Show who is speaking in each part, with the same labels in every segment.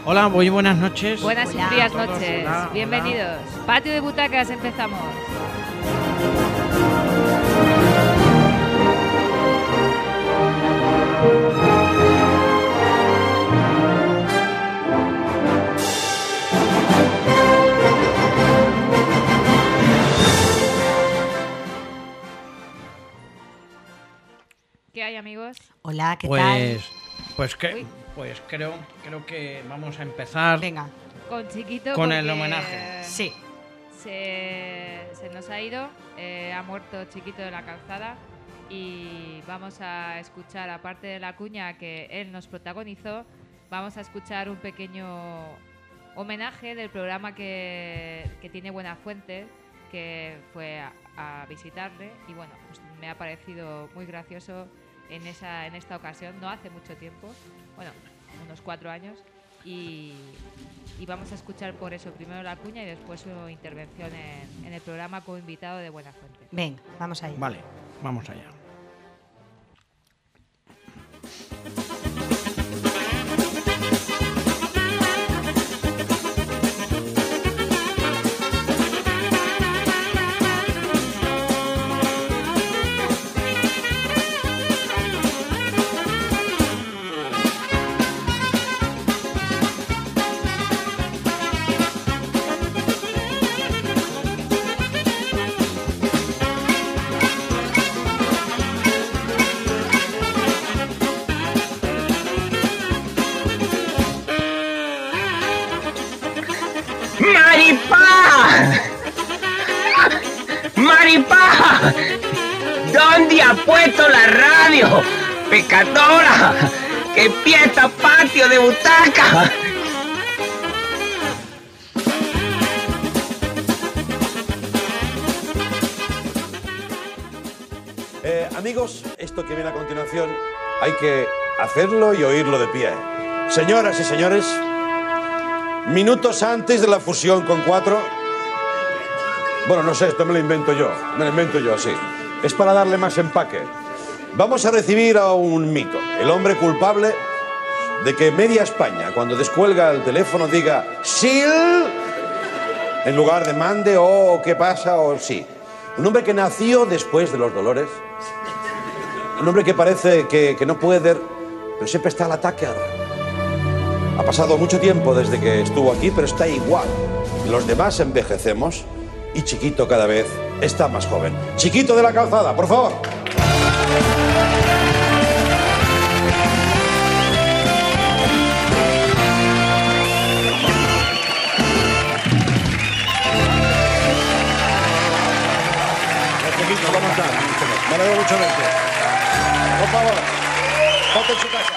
Speaker 1: Hola, muy buenas noches.
Speaker 2: Buenas y frías noches.
Speaker 1: Hola,
Speaker 2: bienvenidos.
Speaker 1: hola.
Speaker 2: Patio de butacas, empezamos. ¿Qué hay, amigos?
Speaker 3: Hola, ¿qué tal?
Speaker 1: Pues creo que vamos a empezar.
Speaker 3: Venga.
Speaker 2: Con Chiquito.
Speaker 1: Con el
Speaker 2: porque
Speaker 1: homenaje.
Speaker 3: Sí.
Speaker 2: Se nos ha ido. Ha muerto Chiquito de la Calzada. Y vamos a escuchar, aparte de la cuña que él nos protagonizó, vamos a escuchar un pequeño homenaje del programa que tiene Buenafuente, que fue a visitarle. Y bueno, pues me ha parecido muy gracioso en esta ocasión, no hace mucho tiempo, bueno, unos 4 años, y vamos a escuchar por eso primero la cuña y después su intervención en el programa como invitado de Buenafuente.
Speaker 3: Ven, vamos allá.
Speaker 1: Vale, vamos allá.
Speaker 4: ¡Maripá! ¿Dónde ha puesto la radio? ¡Pecadora! ¡Que empieza Patio de Butaca!
Speaker 5: Amigos, esto que viene a continuación hay que hacerlo y oírlo de pie. Señoras y señores, minutos antes de la fusión con 4... Bueno, no sé, esto me lo invento yo, sí. Es para darle más empaque. Vamos a recibir a un mito, el hombre culpable de que media España, cuando descuelga el teléfono, diga «Sil», en lugar de «mande» o «qué pasa» o «sí». Un hombre que nació después de los dolores. Un hombre que parece que no puede, pero siempre está al ataque. Ha pasado mucho tiempo desde que estuvo aquí, pero está igual. Los demás envejecemos y Chiquito cada vez está más joven. Chiquito de la Calzada, por favor. Chiquito, ¿cómo estás? Me alegro mucho verte. Por favor, ponte en su casa.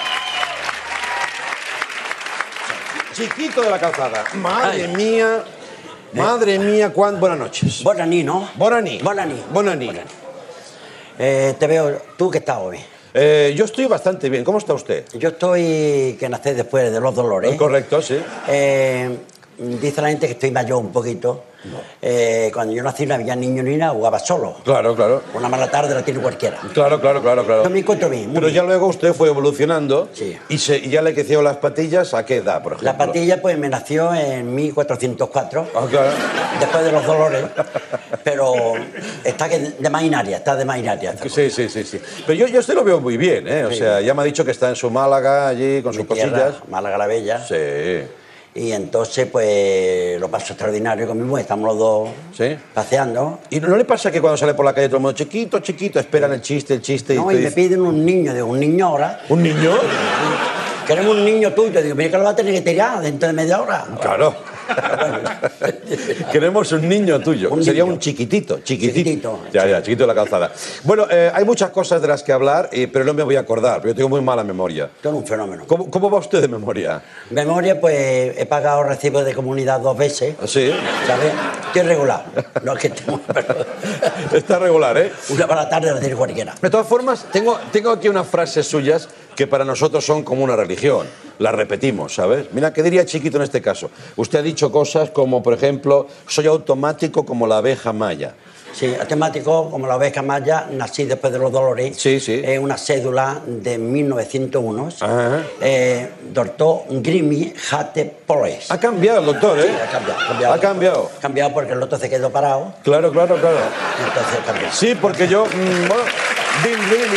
Speaker 5: Chiquito de la Calzada. Madre mía. Madre mía, buenas noches.
Speaker 6: Bonaní, ¿no?
Speaker 5: Bonaní.
Speaker 6: Bonaní. Te veo, ¿tú qué estás hoy?
Speaker 5: Yo estoy bastante bien. ¿Cómo está usted?
Speaker 6: Yo estoy que nací después de los dolores.
Speaker 5: Correcto, sí.
Speaker 6: Dice la gente que estoy mayor un poquito. No. Cuando yo nací no había niño ni nada, jugaba solo.
Speaker 5: Claro.
Speaker 6: Una mala tarde la tiene cualquiera.
Speaker 5: Claro.
Speaker 6: Yo me encuentro bien.
Speaker 5: Pero
Speaker 6: bien.
Speaker 5: Ya luego usted fue evolucionando.
Speaker 6: Sí.
Speaker 5: Y ya le crecieron las patillas. ¿A qué edad, por ejemplo?
Speaker 6: La patilla pues me nació en 1404.
Speaker 5: Ah, claro.
Speaker 6: Después de los dolores. Pero está de maquinaria,
Speaker 5: Sí. Pero yo usted lo veo muy bien, ¿eh? O sea, ya me ha dicho que está en su Málaga, allí, con sus cosillas.
Speaker 6: Málaga la Bella.
Speaker 5: Sí.
Speaker 6: Y entonces, pues, lo paso extraordinario con mi mujer. Estamos los dos paseando.
Speaker 5: ¿Y no le pasa que cuando sale por la calle todo el mundo, chiquito, esperan el chiste?
Speaker 6: No, y me piden un niño, digo, ¿un niño ahora?
Speaker 5: ¿Un niño?
Speaker 6: Queremos un niño tuyo. Digo, mira que lo va a tener que tirar dentro de media hora.
Speaker 5: Claro. Queremos un niño tuyo. Sería un chiquitito. Ya, Chiquito de la Calzada. Bueno, hay muchas cosas de las que hablar, pero no me voy a acordar, porque yo tengo muy mala memoria.
Speaker 6: Tú eres un fenómeno.
Speaker 5: ¿Cómo va usted de memoria?
Speaker 6: Memoria, pues, he pagado recibos de comunidad 2 veces.
Speaker 5: ¿Sí?
Speaker 6: ¿Sabes? Estoy regular. No es que estemos, pero...
Speaker 5: Está regular, ¿eh?
Speaker 6: Una para la tarde la tiene cualquiera.
Speaker 5: De todas formas, tengo aquí unas frases suyas que para nosotros son como una religión. Las repetimos, ¿sabes? Mira, ¿qué diría Chiquito en este caso? Usted ha dicho cosas como, por ejemplo, soy automático como la abeja maya.
Speaker 6: Sí, temático, como la oveja maya, nací después de los dolores.
Speaker 5: Sí, sí.
Speaker 6: Es una cédula de 1901.
Speaker 5: Ajá.
Speaker 6: Doctor Grimi Jate Pores.
Speaker 5: Ha cambiado el doctor, ¿eh?
Speaker 6: Sí, ha cambiado.
Speaker 5: Ha cambiado.
Speaker 6: Ha cambiado porque el otro se quedó parado.
Speaker 5: Claro.
Speaker 6: Entonces ha cambiado.
Speaker 5: Sí, porque yo... bueno, Grimi...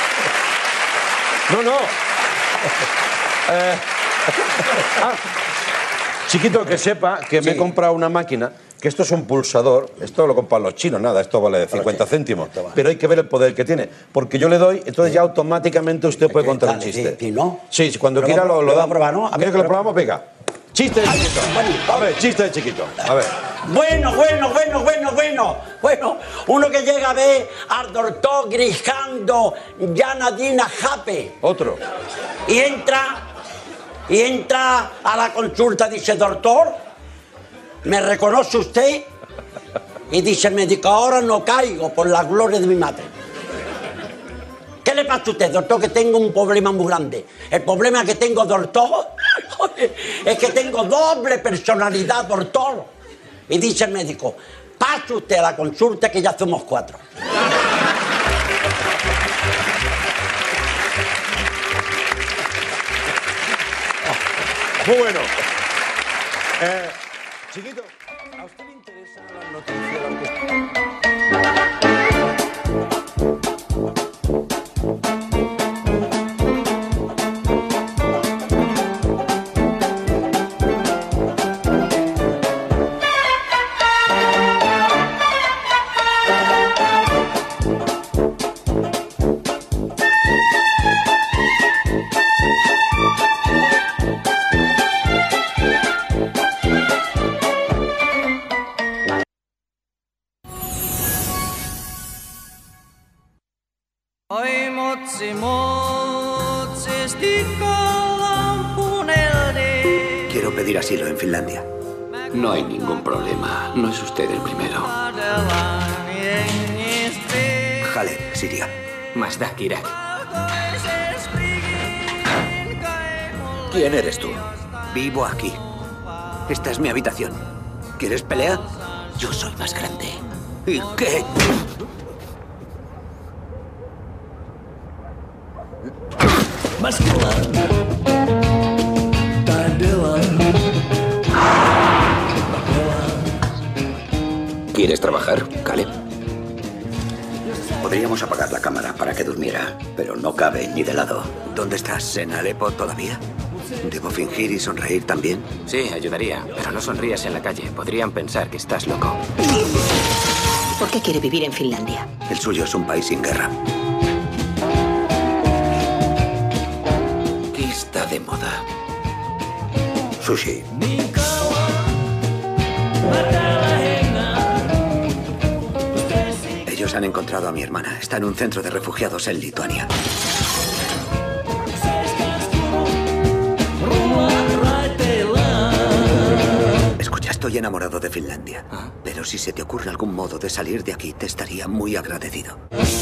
Speaker 5: No. Chiquito, que sepa que me he comprado una máquina, que esto es un pulsador, esto lo compran los chinos, nada, esto vale 50 céntimos, pero hay que ver el poder que tiene, porque yo le doy, entonces ya automáticamente usted puede contar un chiste.
Speaker 6: ¿Sí, no?
Speaker 5: Sí, cuando quiera lo
Speaker 6: da.
Speaker 5: da.
Speaker 6: A probar, ¿no?
Speaker 5: ¿Quiere que lo probamos? Venga. Chiste de chiquito. A ver, chiste de chiquito. A ver.
Speaker 6: Bueno, uno que llega a ver al doctor Grijando Yanadina Jape.
Speaker 5: Otro.
Speaker 6: Y entra a la consulta, dice, doctor, ¿me reconoce usted? Y dice el médico, ahora no caigo por la gloria de mi madre. ¿Qué le pasa a usted, doctor? Que tengo un problema muy grande. El problema que tengo, doctor, es que tengo doble personalidad, doctor. Y dice el médico, pase usted a la consulta que ya somos 4.
Speaker 5: Muy bueno. Chiquito, ¿a usted le interesan las noticias?
Speaker 7: Quiero pedir asilo en Finlandia.
Speaker 8: No hay ningún problema. No es usted el primero.
Speaker 7: Halep, Siria.
Speaker 8: Mazdak, Irak.
Speaker 7: ¿Quién eres tú? Vivo aquí. Esta es mi habitación. ¿Quieres pelea?
Speaker 8: Yo soy más grande.
Speaker 7: ¿Y qué?
Speaker 8: ¿Quieres trabajar, Caleb?
Speaker 7: Podríamos apagar la cámara para que durmiera, pero no cabe ni de lado. ¿Dónde estás? ¿En Alepo todavía? ¿Debo fingir y sonreír también?
Speaker 8: Sí, ayudaría, pero no sonrías en la calle. Podrían pensar que estás loco.
Speaker 9: ¿Por qué quiere vivir en Finlandia?
Speaker 7: El suyo es un país sin guerra.
Speaker 8: ¿Qué está de moda?
Speaker 7: Sushi. Ellos han encontrado a mi hermana. Está en un centro de refugiados en Lituania. Escucha, estoy enamorado de Finlandia. Pero si se te ocurre algún modo de salir de aquí, te estaría muy agradecido.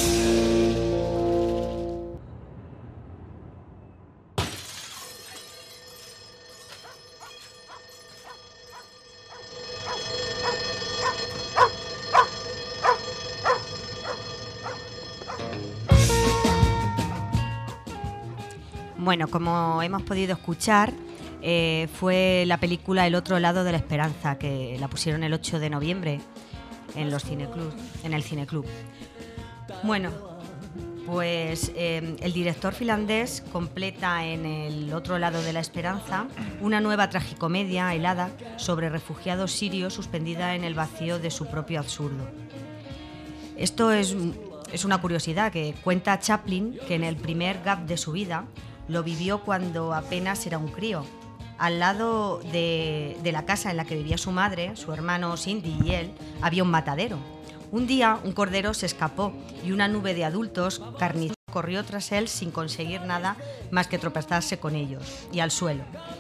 Speaker 3: Bueno, como hemos podido escuchar, fue la película El otro lado de la esperanza, que la pusieron el 8 de noviembre en el Cineclub. Bueno, pues el director finlandés completa en El otro lado de la esperanza una nueva tragicomedia helada sobre refugiados sirios suspendida en el vacío de su propio absurdo. Esto es una curiosidad que cuenta Chaplin, que en el primer gap de su vida lo vivió cuando apenas era un crío. Al lado de la casa en la que vivía su madre, su hermano Cindy y él, había un matadero. Un día un cordero se escapó y una nube de adultos carniceros corrió tras él sin conseguir nada más que tropezarse con ellos y al suelo.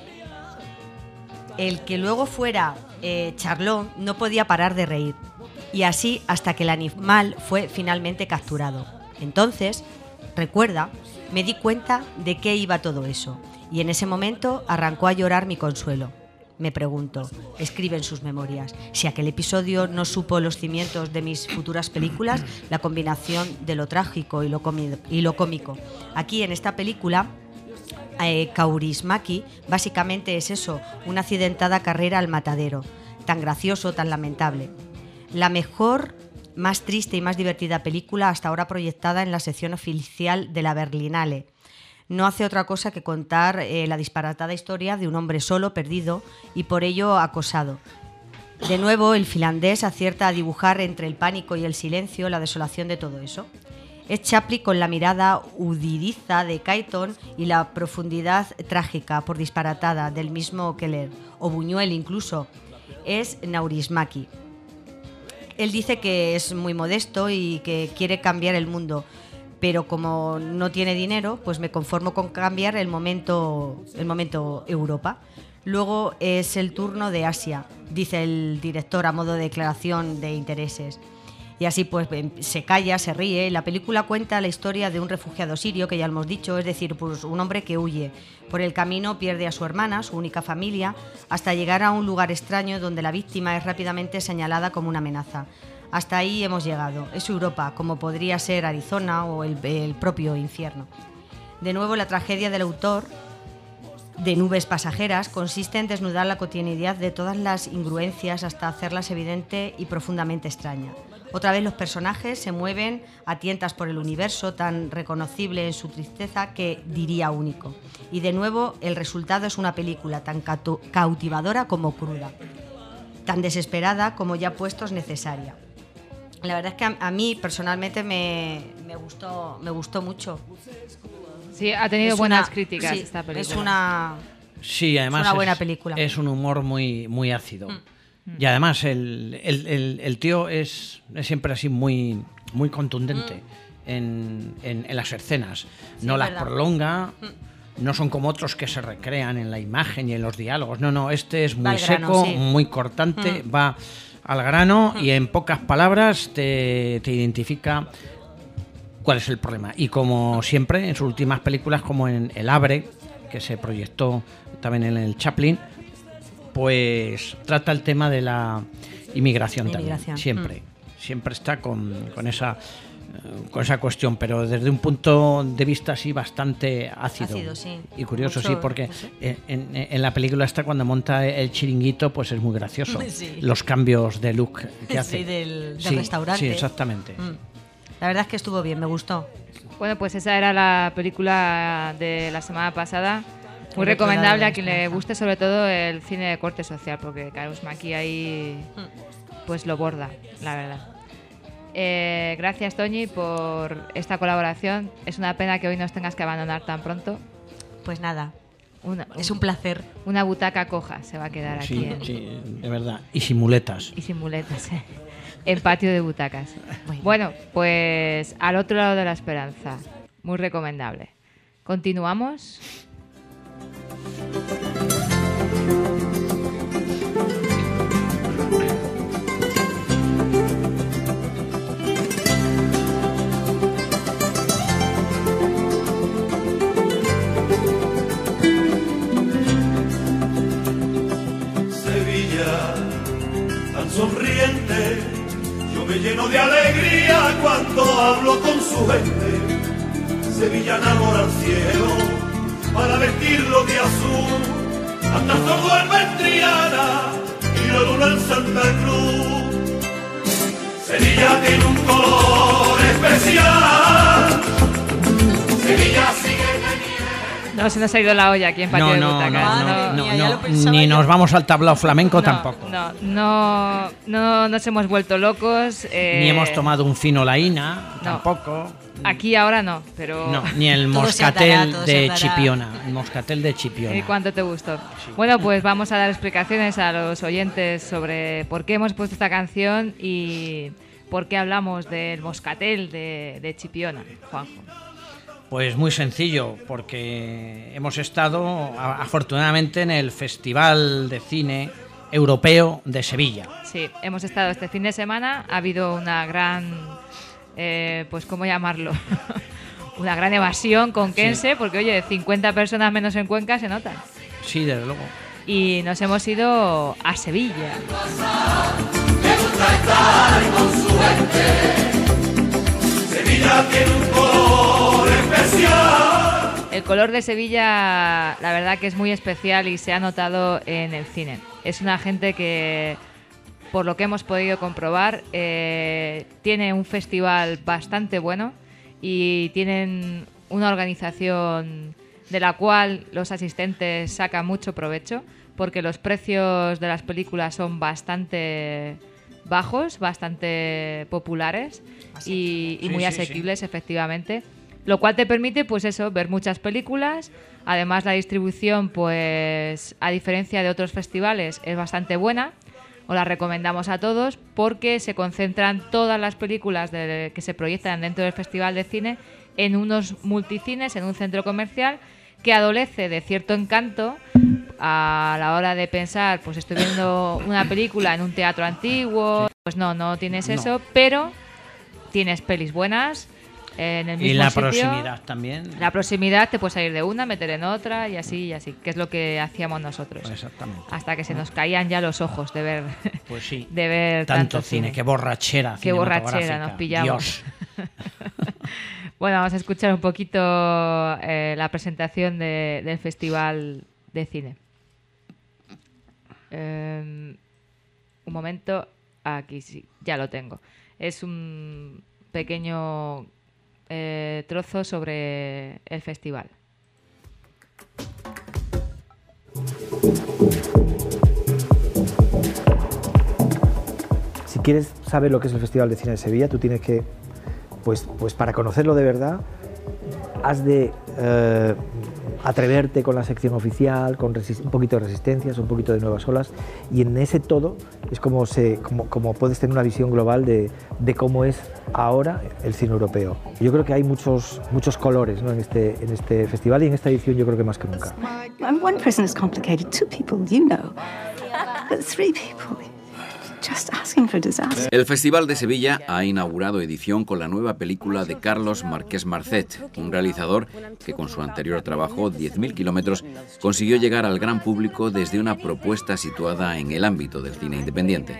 Speaker 3: El que luego fuera Charlot no podía parar de reír, y así hasta que el animal fue finalmente capturado. Entonces, recuerda, me di cuenta de qué iba todo eso, y en ese momento arrancó a llorar mi consuelo. Me pregunto, escribe en sus memorias. Si aquel episodio no supo los cimientos de mis futuras películas, la combinación de lo trágico y lo cómico. Aquí en esta película, Kaurismäki básicamente es eso, una accidentada carrera al matadero, tan gracioso, tan lamentable. La mejor, más triste y más divertida película hasta ahora proyectada en la sección oficial de la Berlinale. No hace otra cosa que contar la disparatada historia de un hombre solo, perdido y por ello acosado. De nuevo, el finlandés acierta a dibujar entre el pánico y el silencio la desolación de todo eso. Es Chaplin con la mirada hudidiza de Keaton y la profundidad trágica por disparatada del mismo Keller, o Buñuel incluso. Es Kaurismäki. Él dice que es muy modesto y que quiere cambiar el mundo, pero como no tiene dinero, pues me conformo con cambiar el momento Europa. Luego es el turno de Asia, dice el director a modo de declaración de intereses. Y así pues se calla, se ríe. La película cuenta la historia de un refugiado sirio, que ya lo hemos dicho, es decir, pues un hombre que huye. Por el camino pierde a su hermana, su única familia, hasta llegar a un lugar extraño donde la víctima es rápidamente señalada como una amenaza. Hasta ahí hemos llegado. Es Europa, como podría ser Arizona o el propio infierno. De nuevo, la tragedia del autor de Nubes pasajeras consiste en desnudar la cotidianidad de todas las incongruencias hasta hacerlas evidente y profundamente extraña. Otra vez los personajes se mueven a tientas por el universo, tan reconocible en su tristeza que diría único. Y de nuevo el resultado es una película tan cautivadora como cruda, tan desesperada como ya puestos necesaria. La verdad es que a mí personalmente me gustó mucho.
Speaker 2: Sí, ha tenido buenas críticas esta película.
Speaker 1: Sí, además
Speaker 3: es una buena película.
Speaker 1: Es un humor muy, muy ácido. Y además el tío es siempre así muy, muy contundente en las escenas. Sí, no las prolonga, no son como otros que se recrean en la imagen y en los diálogos. No, este es muy seco, muy cortante, va al grano y en pocas palabras te identifica cuál es el problema. Y como siempre, en sus últimas películas, como en El Havre, que se proyectó también en el Chaplin, pues trata el tema de la inmigración también. Siempre está con esa cuestión, pero desde un punto de vista así bastante ácido sí. Y curioso. Mucho, sí, porque en la película esta, cuando monta el chiringuito, pues es muy gracioso. Sí. Los cambios de look que hace.
Speaker 3: Del restaurante.
Speaker 1: Sí, exactamente.
Speaker 3: La verdad es que estuvo bien, me gustó.
Speaker 2: Bueno, pues esa era la película de la semana pasada. Muy recomendable a quien le guste sobre todo el cine de corte social, porque Kaurismäki ahí pues lo borda, la verdad. Gracias, Toñi, por esta colaboración. Es una pena que hoy nos tengas que abandonar tan pronto.
Speaker 3: Pues nada, es un placer.
Speaker 2: Una butaca coja se va a quedar aquí.
Speaker 1: Sí, de verdad. Y sin muletas.
Speaker 2: En patio de butacas. Bueno, pues al otro lado de la esperanza. Muy recomendable. ¿Continuamos?
Speaker 10: Sevilla, tan sonriente, yo me lleno de alegría cuando hablo con su gente. Sevilla enamora al cielo para vestirlo de azul, hasta todo duerme en Triana y la luna en Santa Cruz. Sevilla tiene un color especial. Sevilla sigue teniendo.
Speaker 2: No se nos ha ido la olla aquí en patio de butacas.
Speaker 1: Ni nos vamos al tablao flamenco tampoco.
Speaker 2: No nos hemos vuelto locos.
Speaker 1: Ni hemos tomado un fino laína tampoco.
Speaker 2: Aquí ahora no, pero...
Speaker 1: No, ni el moscatel de Chipiona. El moscatel de Chipiona.
Speaker 2: ¿Y cuánto te gustó? Sí. Bueno, pues vamos a dar explicaciones a los oyentes sobre por qué hemos puesto esta canción y por qué hablamos del moscatel de Chipiona, Juanjo.
Speaker 1: Pues muy sencillo, porque hemos estado afortunadamente en el Festival de Cine Europeo de Sevilla.
Speaker 2: Sí, hemos estado este fin de semana, ha habido una gran... pues cómo llamarlo, una gran evasión conquense, porque oye, 50 personas menos en Cuenca se nota.
Speaker 1: Sí, desde luego.
Speaker 2: y nos hemos ido a Sevilla.
Speaker 10: Sevilla tiene un color especial.
Speaker 2: El color de Sevilla, la verdad que es muy especial y se ha notado en el cine. Es una gente que, por lo que hemos podido comprobar, tiene un festival bastante bueno y tienen una organización de la cual los asistentes sacan mucho provecho, porque los precios de las películas son bastante bajos, bastante populares y muy asequibles, efectivamente. Lo cual te permite, pues eso, ver muchas películas. Además, la distribución, pues a diferencia de otros festivales, es bastante buena. Os la recomendamos a todos porque se concentran todas las películas que se proyectan dentro del Festival de Cine en unos multicines, en un centro comercial que adolece de cierto encanto a la hora de pensar, pues estoy viendo una película en un teatro antiguo. Pues no tienes eso, pero tienes pelis buenas. En el mismo
Speaker 1: y la
Speaker 2: sitio.
Speaker 1: Proximidad también.
Speaker 2: La proximidad, te puedes salir de una, meter en otra y así, que es lo que hacíamos nosotros.
Speaker 1: Pues exactamente.
Speaker 2: Hasta que se nos caían ya los ojos de ver,
Speaker 1: pues sí,
Speaker 2: de ver
Speaker 1: tanto cine. Qué borrachera.
Speaker 2: Qué borrachera nos pillamos. Dios. Bueno, vamos a escuchar un poquito la presentación del Festival de Cine. Un momento, aquí sí, ya lo tengo. Es un pequeño trozo sobre el festival.
Speaker 11: Si quieres saber lo que es el Festival de Cine de Sevilla, tú tienes que, pues para conocerlo de verdad, has de atreverte con la sección oficial, con un poquito de Resistencias, un poquito de Nuevas Olas, y en ese todo es como puedes tener una visión global de cómo es ahora el cine europeo. Yo creo que hay muchos colores, ¿no? en este festival, y en esta edición yo creo que más que nunca.
Speaker 12: One person is complicated, 2 people, you know, but 3 people.
Speaker 13: El Festival de Sevilla ha inaugurado edición con la nueva película de Carlos Marqués Marcet, un realizador que con su anterior trabajo, 10.000 kilómetros, consiguió llegar al gran público desde una propuesta situada en el ámbito del cine independiente.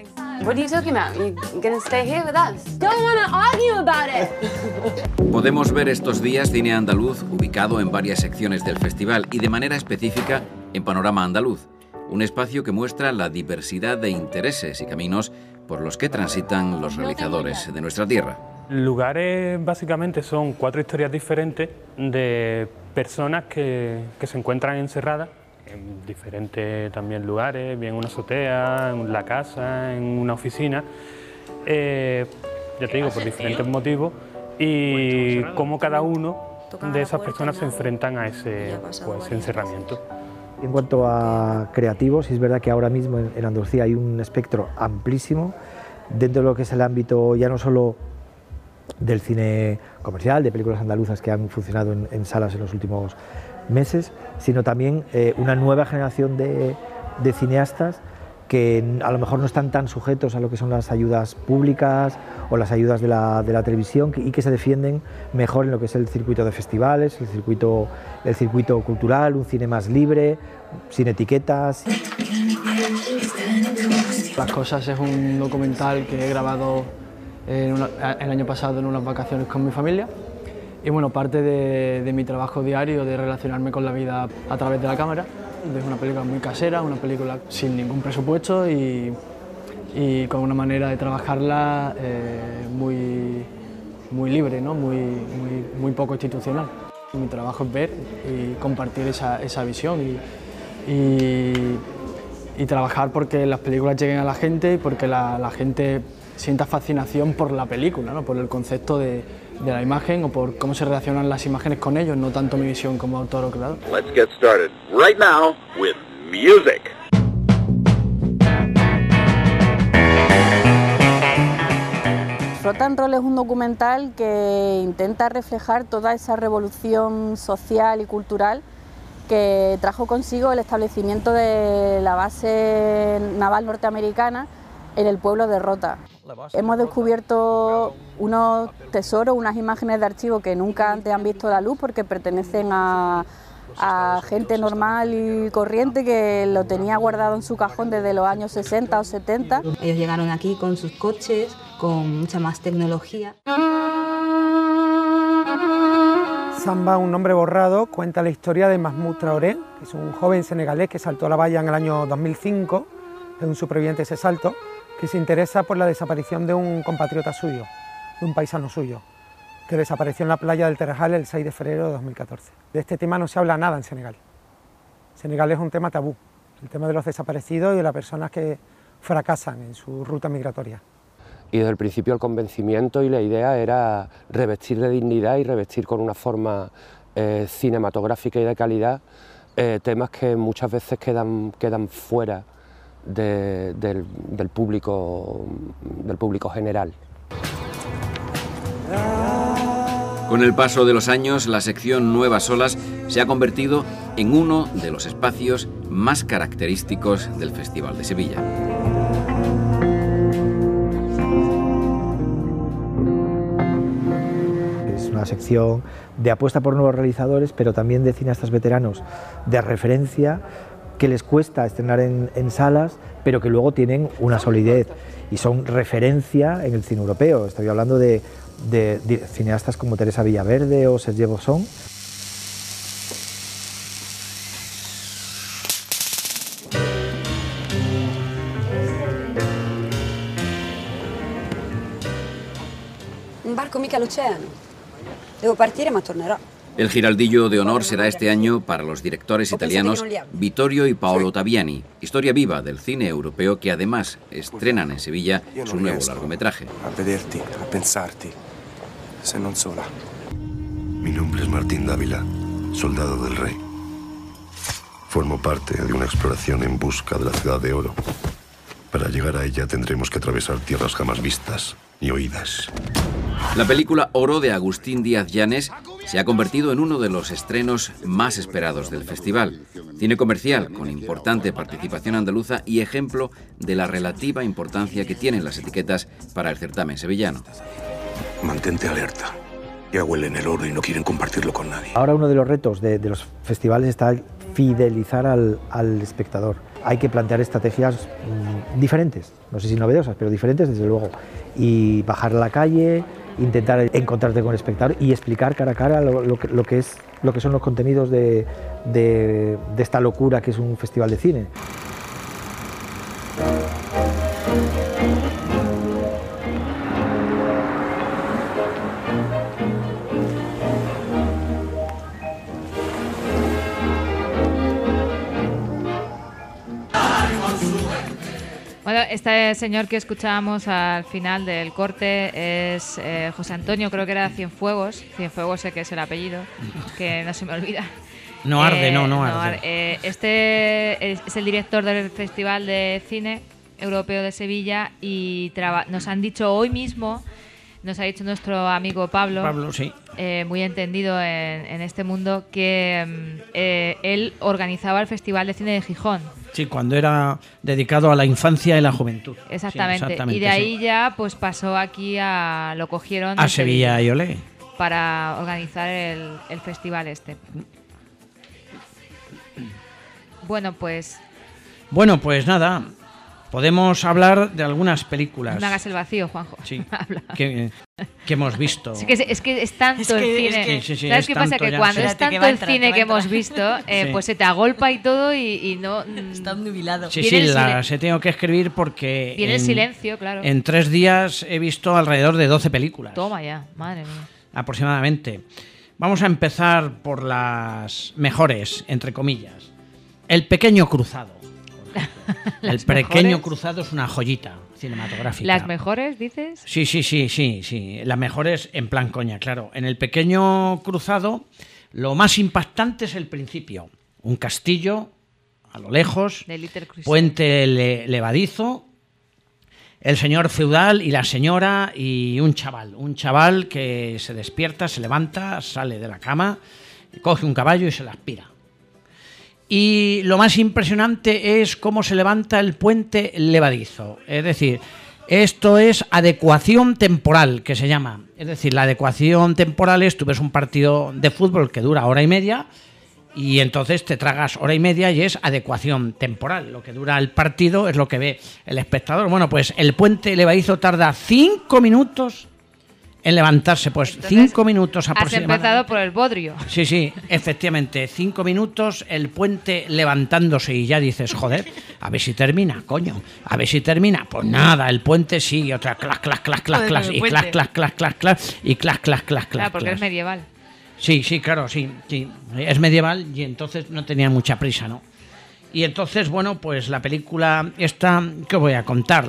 Speaker 13: Podemos ver estos días cine andaluz ubicado en varias secciones del festival y de manera específica en Panorama Andaluz. Un espacio que muestra la diversidad de intereses y caminos por los que transitan los realizadores de nuestra tierra.
Speaker 14: Lugares básicamente son 4 historias diferentes de personas que se encuentran encerradas en diferentes también lugares, bien en una azotea, en la casa, en una oficina, ya te digo, por diferentes motivos, y cómo cada uno de esas personas se enfrentan a ese encerramiento.
Speaker 11: En cuanto a creativos, es verdad que ahora mismo en Andalucía hay un espectro amplísimo dentro de lo que es el ámbito ya no solo del cine comercial, de películas andaluzas que han funcionado en salas en los últimos meses, sino también una nueva generación de cineastas que a lo mejor no están tan sujetos a lo que son las ayudas públicas o las ayudas de la televisión y que se defienden mejor en lo que es el circuito de festivales, el circuito cultural, un cine más libre, sin etiquetas.
Speaker 15: Las cosas es un documental que he grabado el año pasado en unas vacaciones con mi familia. Y bueno, parte de mi trabajo diario de relacionarme con la vida a través de la cámara. Es una película muy casera, una película sin ningún presupuesto y con una manera de trabajarla muy libre, ¿no? muy poco institucional. Mi trabajo es ver y compartir esa visión y trabajar porque las películas lleguen a la gente y porque la gente sienta fascinación por la película, ¿no? Por el concepto de la imagen o por cómo se relacionan las imágenes con ellos, no tanto mi visión como autor o creador.
Speaker 16: Let's get started right now with music.
Speaker 17: Rock and Roll es un documental que intenta reflejar toda esa revolución social y cultural que trajo consigo el establecimiento de la base naval norteamericana en el pueblo de Rota. Hemos descubierto unos tesoros, unas imágenes de archivo que nunca antes han visto la luz porque pertenecen a a gente normal y corriente que lo tenía guardado en su cajón desde los años 60 o 70.
Speaker 18: Ellos llegaron aquí con sus coches, con mucha más tecnología.
Speaker 19: Samba, un nombre borrado, cuenta la historia de Mahmoud Traoré, que es un joven senegalés que saltó a la valla en el año 2005, es un superviviente de ese salto, que se interesa por la desaparición de un compatriota suyo, de un paisano suyo, que desapareció en la playa del Terajal el 6 de febrero de 2014. De este tema no se habla nada en Senegal. Senegal es un tema tabú, el tema de los desaparecidos y de las personas que fracasan en su ruta migratoria.
Speaker 20: Y desde el principio el convencimiento y la idea era revestir de dignidad y revestir con una forma cinematográfica y de calidad temas que muchas veces quedan fuera del público general.
Speaker 13: Con el paso de los años, la sección Nuevas Olas se ha convertido en uno de los espacios más característicos del Festival de Sevilla.
Speaker 11: Es una sección de apuesta por nuevos realizadores, pero también de cineastas veteranos de referencia que les cuesta estrenar en salas, pero que luego tienen una solidez y son referencia en el cine europeo. Estoy hablando de cineastas como Teresa Villaverde o Serge Bosson.
Speaker 21: Un barco mica all'oceano. Devo partire ma tornerò.
Speaker 13: El Giraldillo de Honor será este año para los directores italianos Vittorio y Paolo Taviani, historia viva del cine europeo que además estrenan en Sevilla su nuevo largometraje.
Speaker 22: A vederti, a pensarti, se non sola.
Speaker 23: Mi nombre es Martín Dávila, soldado del rey. Formo parte de una exploración en busca de la ciudad de oro. Para llegar a ella tendremos que atravesar tierras jamás vistas ni oídas.
Speaker 13: La película Oro de Agustín Díaz Llanes se ha convertido en uno de los estrenos más esperados del festival. Cine comercial con importante participación andaluza y ejemplo de la relativa importancia que tienen las etiquetas para el certamen sevillano.
Speaker 22: Mantente alerta. Ya huelen el oro y no quieren compartirlo con nadie.
Speaker 11: Ahora uno de los retos de los festivales está fidelizar al espectador. Hay que plantear estrategias diferentes, no sé si novedosas, pero diferentes desde luego. Y bajar a la calle, intentar encontrarte con el espectador y explicar cara a cara lo que son los contenidos de esta locura que es un festival de cine.
Speaker 2: Bueno, este señor que escuchábamos al final del corte es José Antonio, creo que era Cienfuegos. Cienfuegos sé que es el apellido, que no se me olvida.
Speaker 1: No arde, no arde.
Speaker 2: Este es el director del Festival de Cine Europeo de Sevilla y nos han dicho hoy mismo, nos ha dicho nuestro amigo Pablo
Speaker 1: sí.
Speaker 2: Muy entendido en este mundo, que él organizaba el Festival de Cine de Gijón.
Speaker 1: Sí, cuando era dedicado a la infancia y la juventud.
Speaker 2: Exactamente.
Speaker 1: Sí, exactamente,
Speaker 2: y de ahí ya pues pasó aquí lo cogieron
Speaker 1: a Sevilla y Olé
Speaker 2: para organizar el festival este. Bueno, pues
Speaker 1: nada. Podemos hablar de algunas películas.
Speaker 2: No hagas el vacío, Juanjo.
Speaker 1: Sí, que hemos visto.
Speaker 2: Sí, es que es tanto el cine.
Speaker 1: Sí,
Speaker 2: ¿Sabes qué pasa? Que cuando es tanto el cine que hemos visto, pues se te agolpa y todo y no...
Speaker 3: Está nubilado.
Speaker 1: Sí, las he tenido que escribir porque...
Speaker 2: Viene el silencio, claro.
Speaker 1: En 3 días he visto alrededor de 12 películas.
Speaker 2: Toma ya, madre mía.
Speaker 1: Aproximadamente. Vamos a empezar por las mejores, entre comillas. El Pequeño Cruzado. El Pequeño Cruzado es una joyita cinematográfica.
Speaker 2: ¿Las mejores, dices?
Speaker 1: Sí. Las mejores en plan coña, claro. En El Pequeño Cruzado, lo más impactante es el principio. Un castillo, a lo lejos, puente levadizo, el señor feudal y la señora y un chaval que se despierta, se levanta, sale de la cama, coge un caballo y se la aspira. Y lo más impresionante es cómo se levanta el puente levadizo. Es decir, esto es adecuación temporal, que se llama. Es decir, la adecuación temporal es, tú ves un partido de fútbol que dura hora y media Y entonces te tragas hora y media y es adecuación temporal. Lo que dura el partido es lo que ve el espectador. Bueno, pues el puente levadizo tarda 5 minutos en levantarse. Pues entonces, 5 minutos aproximadamente.
Speaker 2: Has empezado por el bodrio.
Speaker 1: Sí, sí, efectivamente. 5 minutos el puente levantándose y ya dices, joder, a ver si termina, coño. A ver si termina. Pues nada, el puente sigue otra clac, clac, clac, clac, clac. Y clac, clac, clac, clac, clac. Y clac, clac, clac, clac.
Speaker 2: Claro, porque es medieval.
Speaker 1: Sí, sí, claro, sí, sí. Es medieval y entonces no tenía mucha prisa, ¿no? Y entonces, bueno, pues la película esta, ¿qué voy a contar?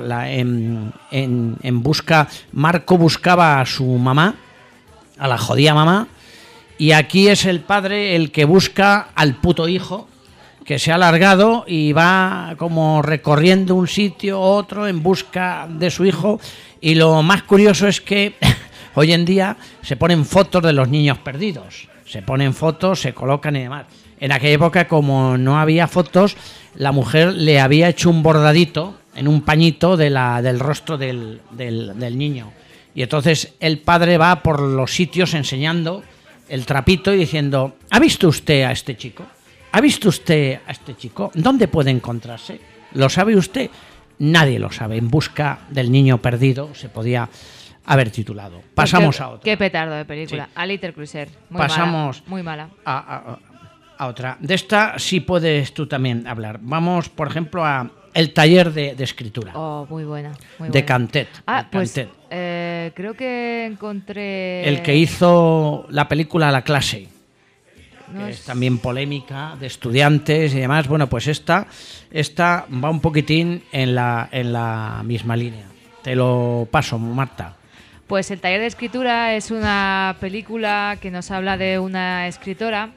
Speaker 1: En busca, Marco buscaba a su mamá, a la jodida mamá, y aquí es el padre el que busca al puto hijo, que se ha alargado y va como recorriendo un sitio u otro en busca de su hijo. Y lo más curioso es que hoy en día se ponen fotos de los niños perdidos, se ponen fotos, se colocan y demás. En aquella época, como no había fotos, la mujer le había hecho un bordadito en un pañito del rostro del niño. Y entonces el padre va por los sitios enseñando el trapito y diciendo, ¿ha visto usted a este chico? ¿Ha visto usted a este chico? ¿Dónde puede encontrarse? ¿Lo sabe usted? Nadie lo sabe. En busca del niño perdido se podía haber titulado. Pasamos a otra.
Speaker 2: Qué petardo de película. Sí. A Little Cruiser.
Speaker 1: Pasamos
Speaker 2: muy mala.
Speaker 1: A otra. De esta sí puedes tú también hablar. Vamos, por ejemplo, a El taller de escritura.
Speaker 2: Oh, muy buena. Muy
Speaker 1: de
Speaker 2: buena.
Speaker 1: Cantet.
Speaker 2: Pues creo que encontré...
Speaker 1: El que hizo la película La clase. No es también polémica, de estudiantes y demás. Bueno, pues esta va un poquitín en la misma línea. Te lo paso, Marta.
Speaker 2: Pues El taller de escritura es una película que nos habla de una escritora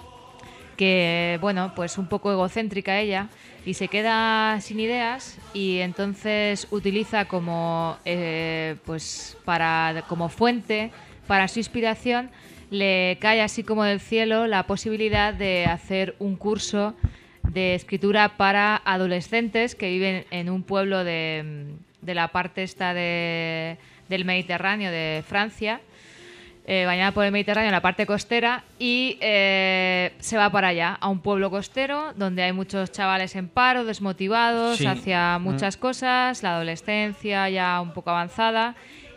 Speaker 2: que, bueno, pues un poco egocéntrica ella, y se queda sin ideas, y entonces utiliza como como fuente para su inspiración, le cae así como del cielo la posibilidad de hacer un curso de escritura para adolescentes que viven en un pueblo de la parte esta del Mediterráneo, de Francia, bañada por el Mediterráneo, en la parte costera, y se va para allá, a un pueblo costero donde hay muchos chavales en paro, desmotivados hacia muchas cosas, la adolescencia ya un poco avanzada,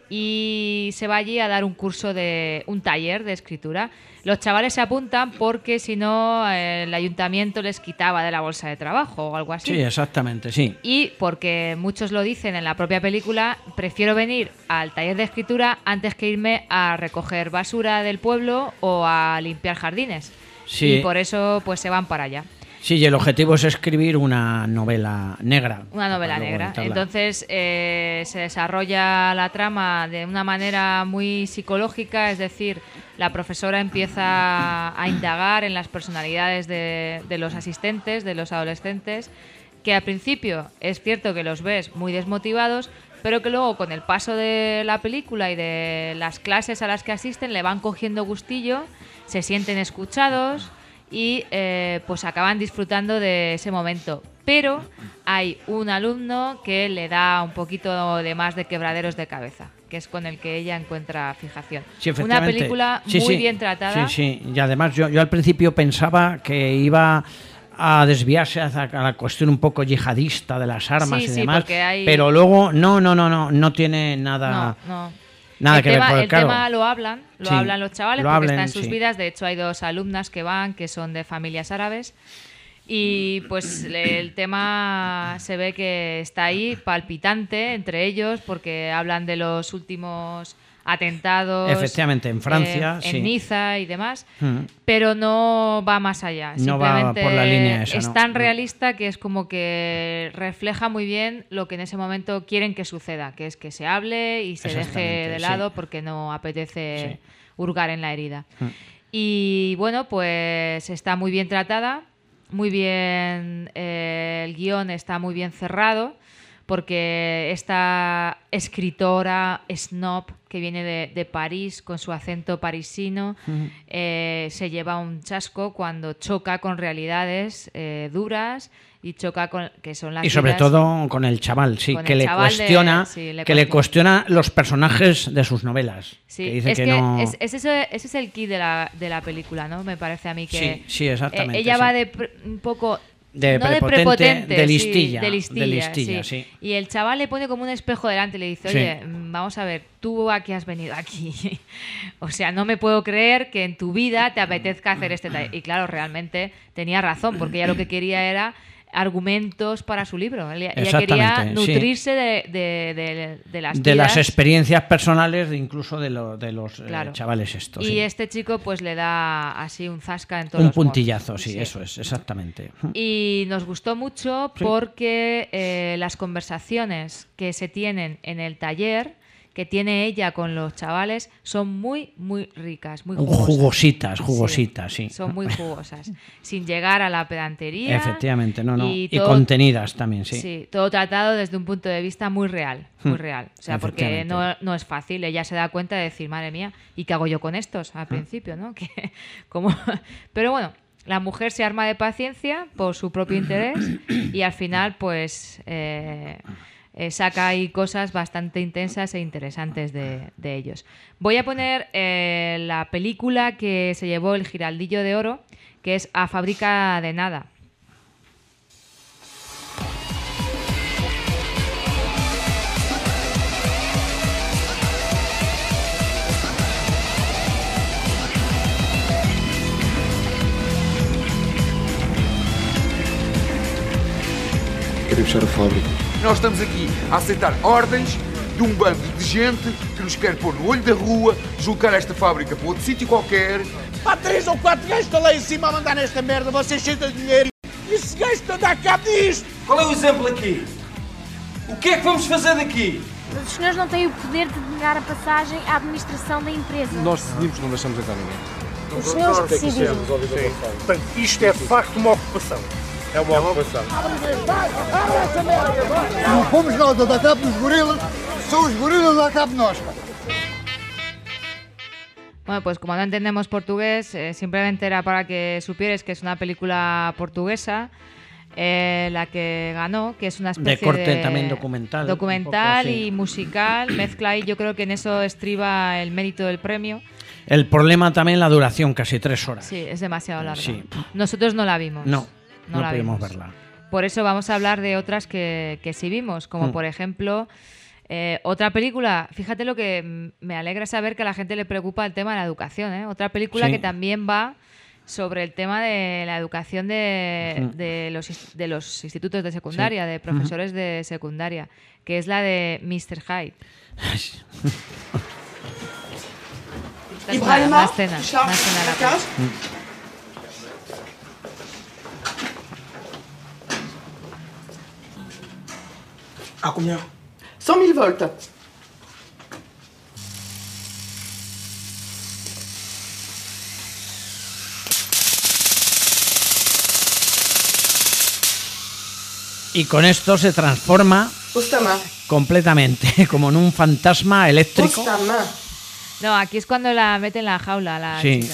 Speaker 2: y se va allí a dar un taller de escritura. Los chavales se apuntan porque si no el ayuntamiento les quitaba de la bolsa de trabajo o algo así.
Speaker 1: Sí, exactamente, sí.
Speaker 2: Y porque muchos lo dicen en la propia película, prefiero venir al taller de escritura antes que irme a recoger basura del pueblo o a limpiar jardines.
Speaker 1: Sí.
Speaker 2: Y por eso pues se van para allá.
Speaker 1: Sí, y el objetivo es escribir una novela negra.
Speaker 2: Una novela negra. Entonces se desarrolla la trama de una manera muy psicológica, es decir, la profesora empieza a indagar en las personalidades de los asistentes, de los adolescentes, que al principio es cierto que los ves muy desmotivados, pero que luego con el paso de la película y de las clases a las que asisten le van cogiendo gustillo, se sienten escuchados y pues acaban disfrutando de ese momento. Pero hay un alumno que le da un poquito de más de quebraderos de cabeza, que es con el que ella encuentra fijación.
Speaker 1: Sí,
Speaker 2: una película muy bien tratada.
Speaker 1: Sí, y además yo al principio pensaba que iba a desviarse hacia la cuestión un poco yihadista de las armas y demás, pero luego no tiene nada... Nada que ver, porque,
Speaker 2: el tema lo hablan los chavales porque está en sus vidas. De hecho, hay 2 alumnas que van, que son de familias árabes, y pues el tema se ve que está ahí palpitante entre ellos, porque hablan de los últimos atentados,
Speaker 1: efectivamente, en Francia,
Speaker 2: en Niza y demás, pero no va más allá.
Speaker 1: No va por la línea esa,
Speaker 2: es tan realista que es como que refleja muy bien lo que en ese momento quieren que suceda, que es que se hable y se deje de lado porque no apetece hurgar en la herida. Y bueno, pues está muy bien tratada, muy bien, el guión está muy bien cerrado, porque esta escritora snob que viene de París con su acento parisino se lleva un chasco cuando choca con realidades duras y choca con que son las
Speaker 1: y sobre
Speaker 2: vidas,
Speaker 1: todo con el chaval, sí,
Speaker 2: con
Speaker 1: que
Speaker 2: el
Speaker 1: le
Speaker 2: chaval
Speaker 1: cuestiona, le cuestiona los personajes de sus novelas.
Speaker 2: Sí,
Speaker 1: que dice
Speaker 2: es
Speaker 1: que
Speaker 2: que
Speaker 1: no...
Speaker 2: ese es el key de la película, ¿no? Me parece a mí que
Speaker 1: sí, exactamente.
Speaker 2: Ella
Speaker 1: sí.
Speaker 2: va un poco
Speaker 1: de
Speaker 2: no
Speaker 1: prepotente, de
Speaker 2: sí,
Speaker 1: listilla, sí.
Speaker 2: Y el chaval le pone como un espejo delante y le dice, oye, vamos a ver, tú a qué has venido aquí. O sea, no me puedo creer que en tu vida te apetezca hacer este tal. Y claro, realmente tenía razón, porque ella lo que quería era argumentos para su libro. Ella quería nutrirse de las vidas.
Speaker 1: De las experiencias personales, incluso de los chavales estos.
Speaker 2: Y
Speaker 1: sí.
Speaker 2: este chico pues le da así un zasca en todos
Speaker 1: un
Speaker 2: los
Speaker 1: puntillazo,
Speaker 2: modos.
Speaker 1: sí, eso es, exactamente.
Speaker 2: Y nos gustó mucho porque las conversaciones que se tienen en el taller que tiene ella con los chavales son muy, muy ricas, muy jugosas.
Speaker 1: Jugositas, sí.
Speaker 2: Son muy jugosas, sin llegar a la pedantería.
Speaker 1: Efectivamente, y
Speaker 2: todo,
Speaker 1: contenidas también, sí.
Speaker 2: Sí, todo tratado desde un punto de vista muy real, muy real. O sea, porque no es fácil, ella se da cuenta de decir, madre mía, ¿y qué hago yo con estos? Al principio, ¿no? Pero bueno, la mujer se arma de paciencia por su propio interés y al final, pues... saca ahí cosas bastante intensas e interesantes de ellos. Voy a poner la película que se llevó el Giraldillo de Oro, que es A Fábrica de Nada.
Speaker 4: Quero fechar a fábrica.
Speaker 5: Nós estamos aqui a aceitar ordens de um bando de gente que nos quer pôr no olho da rua, deslocar esta fábrica para outro sítio qualquer.
Speaker 6: Há 3 ou 4 gajos estão lá em cima a mandar nesta merda, vocês cheios de dinheiro. E esse gajo está a dar cabo disto.
Speaker 24: Qual é o exemplo aqui? O que é que vamos fazer daqui?
Speaker 25: Os senhores não têm o poder de negar a passagem à administração da empresa.
Speaker 4: Nós decidimos, não deixamos entrar ninguém.
Speaker 25: Os senhores decidiram.
Speaker 6: Portanto, isto é de facto uma ocupação.
Speaker 4: É uma ocupação.
Speaker 6: Não fomos nós a dar cabo dos gorilas, são os gorilas a dar cabo de nós.
Speaker 2: Bueno, pues como no entendemos portugués, simplemente era para que supierais que es una película portuguesa, la que ganó, que es una especie
Speaker 1: de corte también documental.
Speaker 2: Documental y musical, mezcla, y yo creo que en eso estriba el mérito del premio.
Speaker 1: El problema también la duración, casi 3 horas.
Speaker 2: Sí, es demasiado larga.
Speaker 1: Sí.
Speaker 2: Nosotros no la vimos.
Speaker 1: No
Speaker 2: la
Speaker 1: pudimos
Speaker 2: vimos.
Speaker 1: verla.
Speaker 2: Por eso vamos a hablar de otras que sí vimos, como por ejemplo otra película. Fíjate lo que me alegra saber que a la gente le preocupa el tema de la educación. Otra película que también va sobre el tema de la educación de los institutos de secundaria, de profesores de secundaria, que es la de Mr. Hyde. Una escena de la casa.
Speaker 6: À combien? 100 000 volts.
Speaker 1: Y con esto se transforma completamente, como en un fantasma eléctrico.
Speaker 2: No, aquí es cuando la mete en la jaula la chica.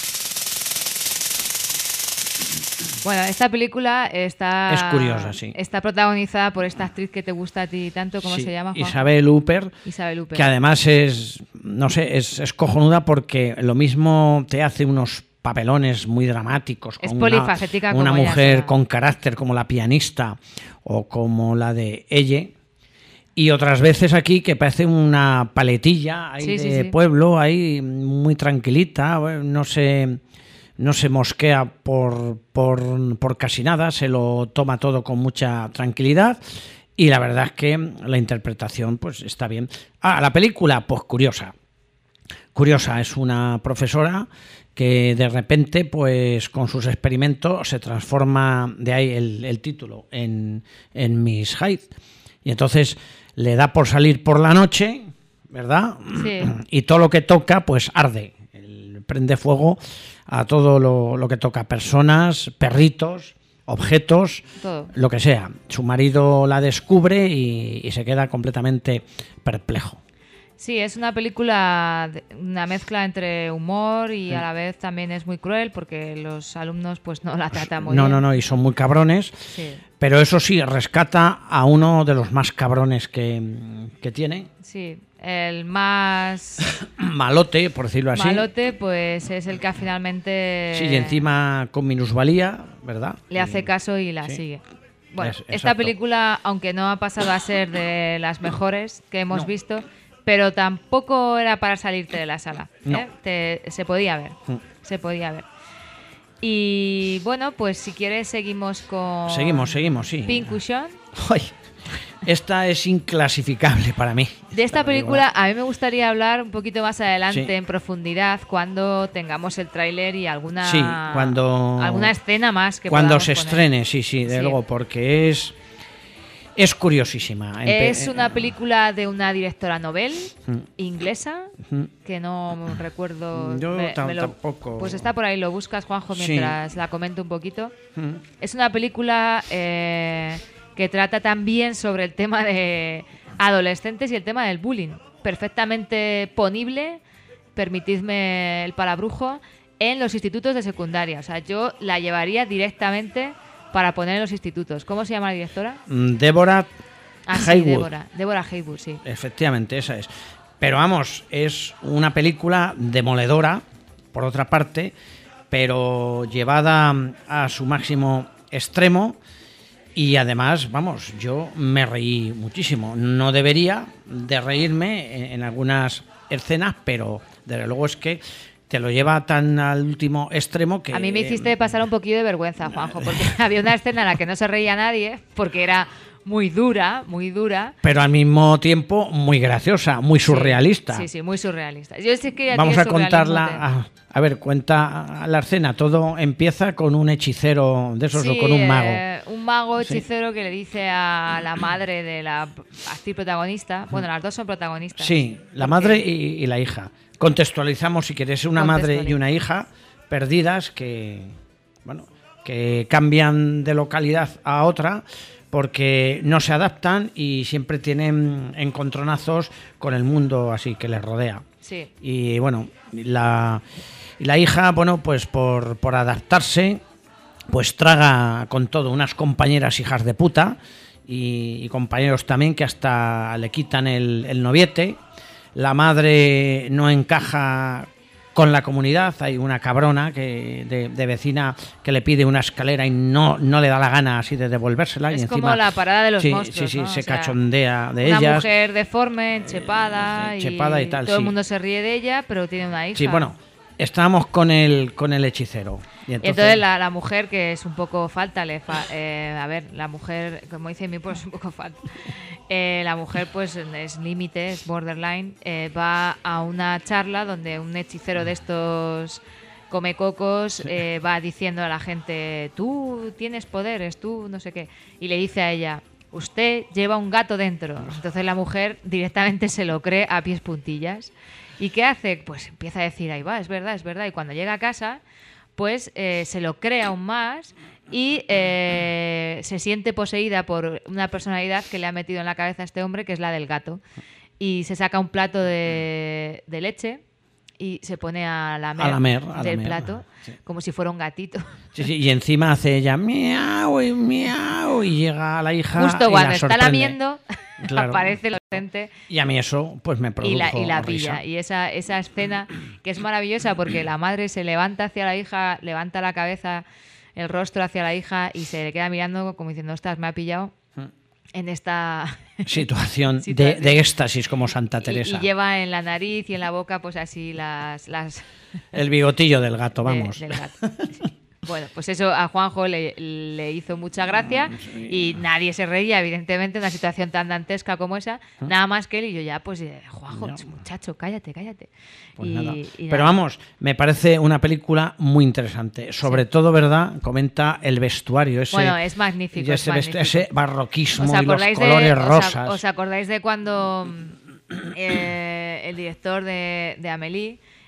Speaker 2: Bueno, esta película es
Speaker 1: curiosa, sí.
Speaker 2: Está protagonizada por esta actriz que te gusta a ti tanto, ¿cómo se llama, Juan?
Speaker 1: Isabel Huppert,
Speaker 2: que
Speaker 1: además es cojonuda porque lo mismo te hace unos papelones muy dramáticos.
Speaker 2: Es polifacética
Speaker 1: una
Speaker 2: como
Speaker 1: mujer con carácter como la pianista o como la de ella. Y otras veces aquí que parece una paletilla ahí de pueblo, ahí muy tranquilita, no se mosquea por casi nada, se lo toma todo con mucha tranquilidad y la verdad es que la interpretación pues está bien. La película, pues curiosa, es una profesora que de repente pues con sus experimentos se transforma, de ahí el título, en Miss Hyde, y entonces le da por salir por la noche, ¿verdad?
Speaker 2: Sí.
Speaker 1: Y todo lo que toca pues arde, prende fuego a todo lo que toca, personas, perritos, objetos,
Speaker 2: todo.
Speaker 1: Lo que sea. Su marido la descubre y se queda completamente perplejo.
Speaker 2: Sí, es una película, una mezcla entre humor y a la vez también es muy cruel porque los alumnos pues no la tratan muy bien.
Speaker 1: No, y son muy cabrones,
Speaker 2: sí.
Speaker 1: Pero eso sí, rescata a uno de los más cabrones que tiene.
Speaker 2: Sí, el más...
Speaker 1: malote, por decirlo así.
Speaker 2: Malote, pues es el que finalmente...
Speaker 1: Sí, y encima con minusvalía, ¿verdad?
Speaker 2: Le hace caso y la
Speaker 1: sí.
Speaker 2: Sigue. Bueno, esta película, aunque no ha pasado a ser de las mejores que hemos visto... Pero tampoco era para salirte de la sala.
Speaker 1: No.
Speaker 2: Se podía ver. Se podía ver. Y bueno, pues si quieres seguimos con...
Speaker 1: Seguimos, sí.
Speaker 2: Pincushion.
Speaker 1: Ay, esta es inclasificable para mí.
Speaker 2: De esta película a mí me gustaría hablar un poquito más adelante,
Speaker 1: sí.
Speaker 2: En profundidad, cuando tengamos el tráiler y alguna...
Speaker 1: Sí, alguna
Speaker 2: escena más que
Speaker 1: cuando
Speaker 2: podamos
Speaker 1: se
Speaker 2: poner.
Speaker 1: estrene, sí, de luego, porque es curiosísima.
Speaker 2: Es una película de una directora novel inglesa, que no recuerdo.
Speaker 1: Yo tampoco.
Speaker 2: Pues está por ahí, lo buscas, Juanjo, mientras la comento un poquito. Es una película que trata también sobre el tema de adolescentes y el tema del bullying. Perfectamente ponible, permitidme el palabrujo, en los institutos de secundaria. O sea, yo la llevaría directamente para poner en los institutos. ¿Cómo se llama la directora?
Speaker 1: Deborah Haywood.
Speaker 2: Deborah Haywood, sí.
Speaker 1: Efectivamente, esa es. Pero vamos, es una película demoledora, por otra parte, pero llevada a su máximo extremo y además, vamos, yo me reí muchísimo. No debería de reírme en algunas escenas, pero desde luego es que te lo lleva tan al último extremo que...
Speaker 2: A mí me hiciste pasar un poquillo de vergüenza, Juanjo, porque había una escena en la que no se reía nadie, porque era muy dura,
Speaker 1: pero al mismo tiempo muy graciosa, muy surrealista.
Speaker 2: Sí, muy surrealista. Yo sé que
Speaker 1: vamos a contarla... A ver, cuenta la escena. Todo empieza con un hechicero de esos o con un mago.
Speaker 2: Un mago hechicero que le dice a la madre de la actriz protagonista... Bueno, las dos son protagonistas.
Speaker 1: Sí, la madre y la hija. Contextualizamos, si quieres, una madre y una hija perdidas que cambian de localidad a otra porque no se adaptan y siempre tienen encontronazos con el mundo así que les rodea.
Speaker 2: Sí.
Speaker 1: Y bueno, la hija, bueno, pues por adaptarse, pues traga con todo unas compañeras hijas de puta y compañeros también que hasta le quitan el noviete. La madre no encaja con la comunidad, hay una cabrona de vecina que le pide una escalera y no le da la gana así de devolvérsela.
Speaker 2: Es
Speaker 1: y encima,
Speaker 2: como la parada de los monstruos,
Speaker 1: Sí,
Speaker 2: ¿no?
Speaker 1: se cachondea de ellas.
Speaker 2: Una mujer deforme, enchepada,
Speaker 1: y tal,
Speaker 2: todo el mundo se ríe de ella, pero tiene una hija.
Speaker 1: Sí, bueno, estábamos con el hechicero. Y
Speaker 2: entonces la mujer, que es un poco falta, a ver, la mujer, como dice mi pues es un poco falta. La mujer pues es límite, es borderline, va a una charla donde un hechicero de estos comecocos va diciendo a la gente, tú tienes poderes, tú no sé qué, y le dice a ella, usted lleva un gato dentro. Entonces la mujer directamente se lo cree a pies puntillas. ¿Y qué hace? Pues empieza a decir, ahí va, es verdad, y cuando llega a casa pues se lo cree aún más y se siente poseída por una personalidad que le ha metido en la cabeza a este hombre, que es la del gato. Y se saca un plato de leche y se pone a lamer del plato, como si fuera un gatito.
Speaker 1: Sí, y encima hace ella miau y llega a la hija
Speaker 2: justo
Speaker 1: y
Speaker 2: cuando
Speaker 1: la
Speaker 2: está
Speaker 1: sorprende.
Speaker 2: lamiendo,
Speaker 1: claro.
Speaker 2: Aparece el docente.
Speaker 1: Y a mí eso pues me produjo
Speaker 2: y la pilla.
Speaker 1: risa.
Speaker 2: Y esa escena que es maravillosa porque la madre se levanta hacia la hija, levanta la cabeza, el rostro hacia la hija y se le queda mirando como diciendo, ostras, me ha pillado en esta
Speaker 1: situación de éxtasis como Santa Teresa.
Speaker 2: Y lleva en la nariz y en la boca pues así las
Speaker 1: el bigotillo del gato, vamos.
Speaker 2: Del gato. Bueno, pues eso a Juanjo le hizo mucha gracia y nadie se reía, evidentemente, en una situación tan dantesca como esa, nada más que él y yo ya, pues, Juanjo, muchacho, cállate.
Speaker 1: Pues nada. Pero vamos, me parece una película muy interesante. Sobre todo, ¿verdad? Comenta el vestuario.
Speaker 2: Bueno, es magnífico.
Speaker 1: Ese barroquismo y los colores rosas.
Speaker 2: ¿Os acordáis de cuando el director de Amélie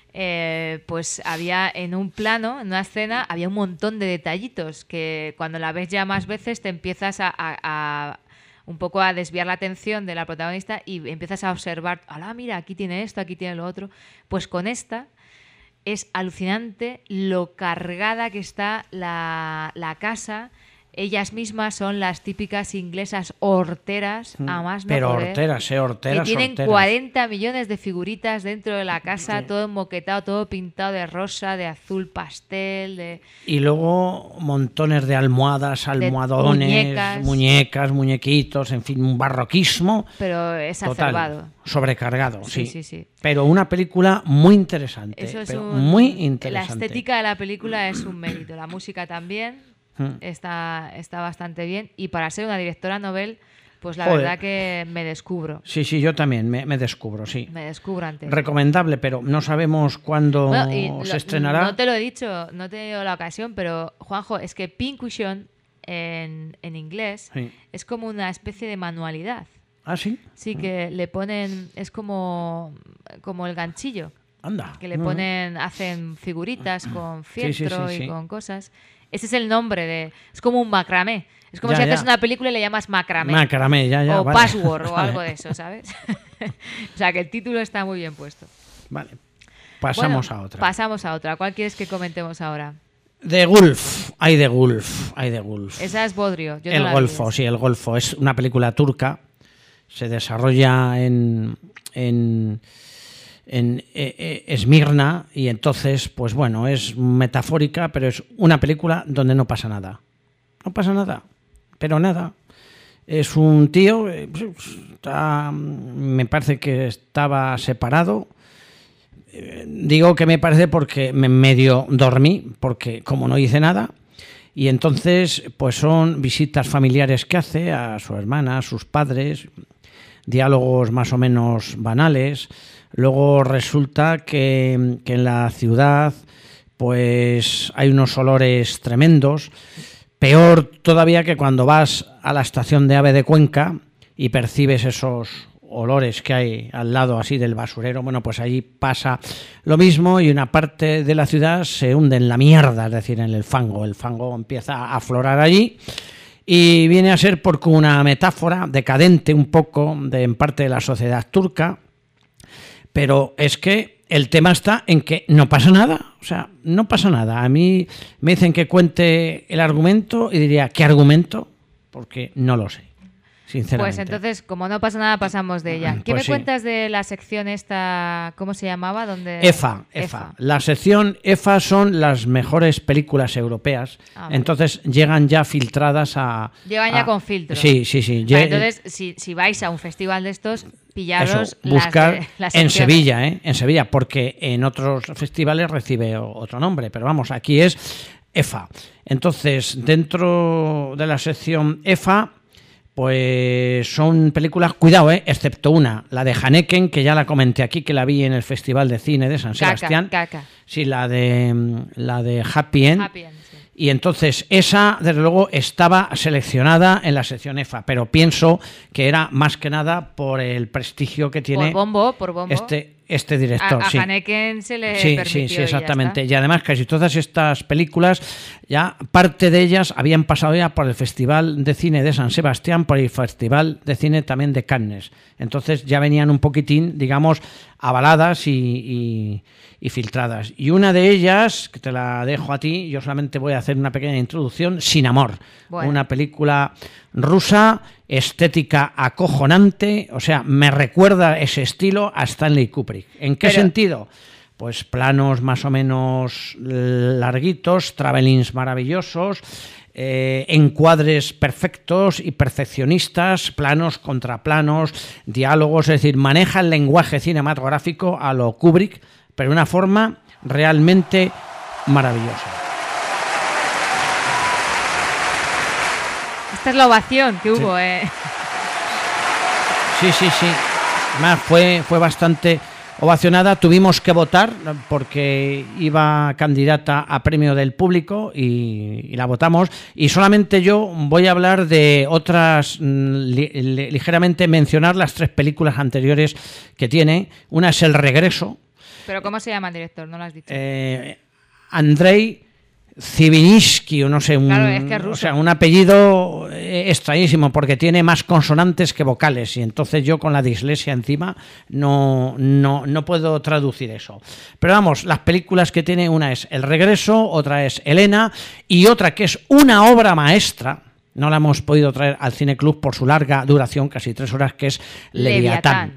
Speaker 2: pues había en un plano, en una escena, había un montón de detallitos que cuando la ves ya más veces te empiezas a un poco a desviar la atención de la protagonista y empiezas a observar, ¡hala, mira, aquí tiene esto, aquí tiene lo otro! Pues con esta es alucinante lo cargada que está la casa. Ellas mismas son las típicas inglesas horteras, a más no
Speaker 1: Pero
Speaker 2: poder,
Speaker 1: horteras,
Speaker 2: que tienen
Speaker 1: horteras.
Speaker 2: 40 millones de figuritas dentro de la casa, todo enmoquetado, todo pintado de rosa, de azul pastel,
Speaker 1: Y luego montones de almohadas, almohadones, muñecas, muñequitos, en fin, un barroquismo.
Speaker 2: Pero es
Speaker 1: total,
Speaker 2: acerbado.
Speaker 1: Sobrecargado, sí.
Speaker 2: Sí.
Speaker 1: Pero una película muy interesante.
Speaker 2: Eso es
Speaker 1: muy interesante.
Speaker 2: La estética de la película es un mérito. La música también. Está bastante bien y para ser una directora novel, pues la verdad que me descubro.
Speaker 1: Sí, yo también me descubro, sí.
Speaker 2: Me descubro antes.
Speaker 1: Recomendable, pero no sabemos cuándo se estrenará.
Speaker 2: No te lo he dicho, no he tenido la ocasión, pero Juanjo, es que Pincushion en inglés es como una especie de manualidad.
Speaker 1: ¿Ah, sí?
Speaker 2: Sí, que le ponen, es como el ganchillo.
Speaker 1: Anda.
Speaker 2: Que le ponen, hacen figuritas con fieltro y con cosas. Ese es el nombre es como un macramé. Es como si haces una película y le llamas macramé.
Speaker 1: Macramé, ya.
Speaker 2: O vale. Password o algo de eso, ¿sabes? O sea, que el título está muy bien puesto.
Speaker 1: Vale. Pasamos a otra.
Speaker 2: Pasamos a otra. ¿Cuál quieres que comentemos ahora?
Speaker 1: The Gulf. Hay The Gulf.
Speaker 2: Esa es Bodrio. Yo
Speaker 1: el
Speaker 2: no
Speaker 1: Golfo, sí, El Golfo. Es una película turca. Se desarrolla en Esmirna y entonces, pues bueno, es metafórica, pero es una película donde no pasa nada. No pasa nada, pero nada. Es un tío, me parece que estaba separado. Digo que me parece porque me medio dormí, porque como no hice nada. Y entonces, pues son visitas familiares que hace a su hermana, a sus padres, diálogos más o menos banales. Luego resulta que en la ciudad pues hay unos olores tremendos, peor todavía que cuando vas a la estación de AVE de Cuenca y percibes esos olores que hay al lado así del basurero. Bueno, pues allí pasa lo mismo y una parte de la ciudad se hunde en la mierda, es decir, en el fango. El fango empieza a aflorar allí. Y viene a ser porque una metáfora decadente un poco en parte de la sociedad turca. Pero es que el tema está en que no pasa nada, o sea, no pasa nada. A mí me dicen que cuente el argumento y diría, ¿qué argumento? Porque no lo sé, sinceramente.
Speaker 2: Pues entonces, como no pasa nada, pasamos de ella. ¿Qué me cuentas de la sección esta, cómo se llamaba?
Speaker 1: EFA. La sección EFA son las mejores películas europeas, entonces llegan ya filtradas a...
Speaker 2: Llegan ya con filtro.
Speaker 1: Sí.
Speaker 2: Entonces, si vais a un festival de estos... Pillaros
Speaker 1: buscar en
Speaker 2: Sevilla,
Speaker 1: en Sevilla, porque en otros festivales recibe otro nombre, pero vamos, aquí es EFA. Entonces, dentro de la sección EFA, pues son películas, cuidado, excepto una, la de Haneken, que ya la comenté aquí, que la vi en el Festival de Cine de San Sebastián. Sí, la de Happy End. Y entonces esa, desde luego, estaba seleccionada en la sección EFA, pero pienso que era más que nada por el prestigio que tiene
Speaker 2: por bombo.
Speaker 1: este director.
Speaker 2: A Haneken se le permitió.
Speaker 1: Sí, exactamente. Y además casi todas estas películas, ya parte de ellas habían pasado ya por el Festival de Cine de San Sebastián, por el Festival de Cine también de Cannes. Entonces ya venían un poquitín, digamos, avaladas y filtradas. Y una de ellas, que te la dejo a ti, yo solamente voy a hacer una pequeña introducción, Sin amor. Bueno. Una película rusa, estética acojonante, o sea, me recuerda ese estilo a Stanley Kubrick. ¿En qué sentido? Pues planos más o menos larguitos, travelings maravillosos, encuadres perfectos y perfeccionistas, planos contra planos, diálogos, es decir, maneja el lenguaje cinematográfico a lo Kubrick, pero de una forma realmente maravillosa.
Speaker 2: Esta es la ovación que hubo,
Speaker 1: Sí. Además fue bastante ovacionada. Tuvimos que votar porque iba candidata a premio del público y la votamos. Y solamente yo voy a hablar de otras, ligeramente mencionar las 3 películas anteriores que tiene. Una es El regreso,
Speaker 2: ¿Pero cómo se llama el director? No lo has dicho.
Speaker 1: Andrei Zivinsky, o no sé,
Speaker 2: Claro, es que es ruso.
Speaker 1: o sea, un apellido extrañísimo porque tiene más consonantes que vocales y entonces yo con la dislexia encima no puedo traducir eso. Pero vamos, las películas que tiene, una es El regreso, otra es Elena y otra que es una obra maestra, no la hemos podido traer al Cine Club por su larga duración, casi 3 horas, que es Leviatán.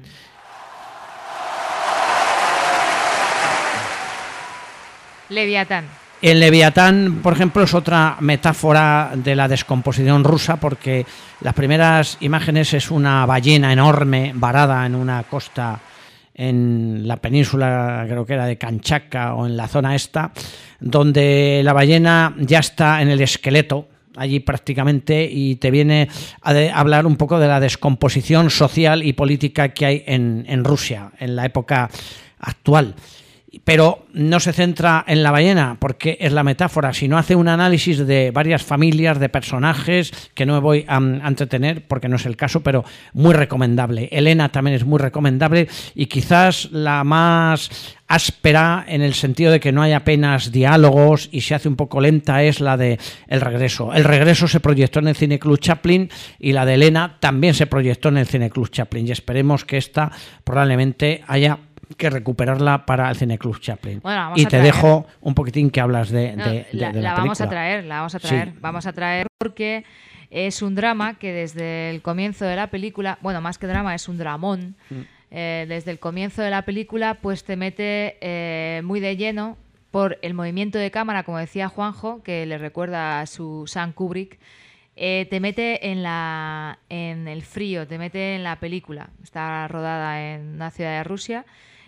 Speaker 2: Leviatán.
Speaker 1: El Leviatán, por ejemplo, es otra metáfora de la descomposición rusa porque las primeras imágenes es una ballena enorme varada en una costa en la península, creo que era de Kamchatka o en la zona esta, donde la ballena ya está en el esqueleto allí prácticamente y te viene a hablar un poco de la descomposición social y política que hay en Rusia en la época actual. Pero no se centra en la ballena porque es la metáfora, sino hace un análisis de varias familias, de personajes, que no me voy a entretener porque no es el caso, pero muy recomendable. Elena también es muy recomendable y quizás la más áspera en el sentido de que no hay apenas diálogos y se hace un poco lenta es la de El regreso. El regreso se proyectó en el Cine Club Chaplin y la de Elena también se proyectó en el Cine Club Chaplin y esperemos que esta probablemente haya que recuperarla para el Cine Club Chaplin.
Speaker 2: Bueno,
Speaker 1: y te dejo un poquitín que hablas de la
Speaker 2: película. Vamos a traer,
Speaker 1: Sí.
Speaker 2: Vamos a traer porque es un drama que desde el comienzo de la película, bueno, más que drama, es un dramón. Desde el comienzo de la película, pues te mete muy de lleno por el movimiento de cámara, como decía Juanjo, que le recuerda a su Sam Kubrick. Te mete en el frío, te mete en la película. Está rodada en una ciudad de Rusia.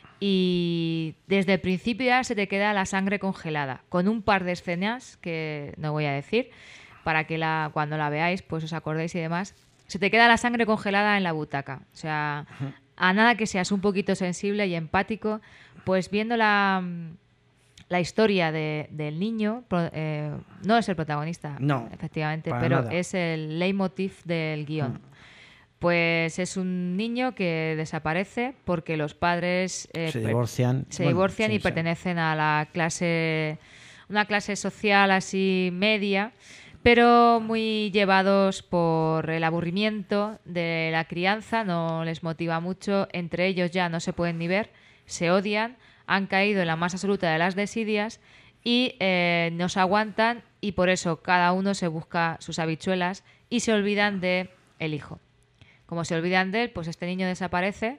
Speaker 2: Y desde el principio ya se te queda la sangre congelada, con un par de escenas que no voy a decir, para que cuando la veáis pues os acordéis y demás. Se te queda la sangre congelada en la butaca. O sea, a nada que seas un poquito sensible y empático, pues viendo la historia del niño, no es el protagonista,
Speaker 1: no,
Speaker 2: efectivamente, pero nada. Es el leitmotiv del guión. Pues es un niño que desaparece porque los padres
Speaker 1: se divorcian,
Speaker 2: y pertenecen a una clase social así media, pero muy llevados por el aburrimiento de la crianza, no les motiva mucho, entre ellos ya no se pueden ni ver, se odian, han caído en la más absoluta de las desidias y no se aguantan y por eso cada uno se busca sus habichuelas y se olvidan de el hijo. Como se olvidan de él, pues este niño desaparece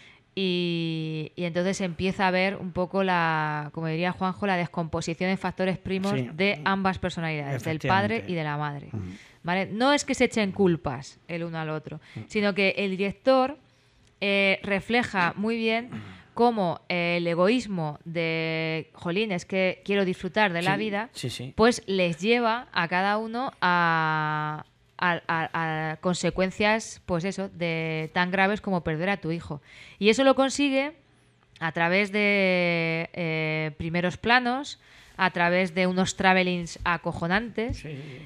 Speaker 2: y entonces empieza a ver un poco como diría Juanjo, la descomposición de factores primos de ambas personalidades, del padre y de la madre. ¿Vale? No es que se echen culpas el uno al otro, sino que el director refleja muy bien cómo el egoísmo de jolín, es que quiero disfrutar de la vida, pues les lleva a cada uno a consecuencias, pues eso, de tan graves como perder a tu hijo. Y eso lo consigue a través de primeros planos, a través de unos travelings acojonantes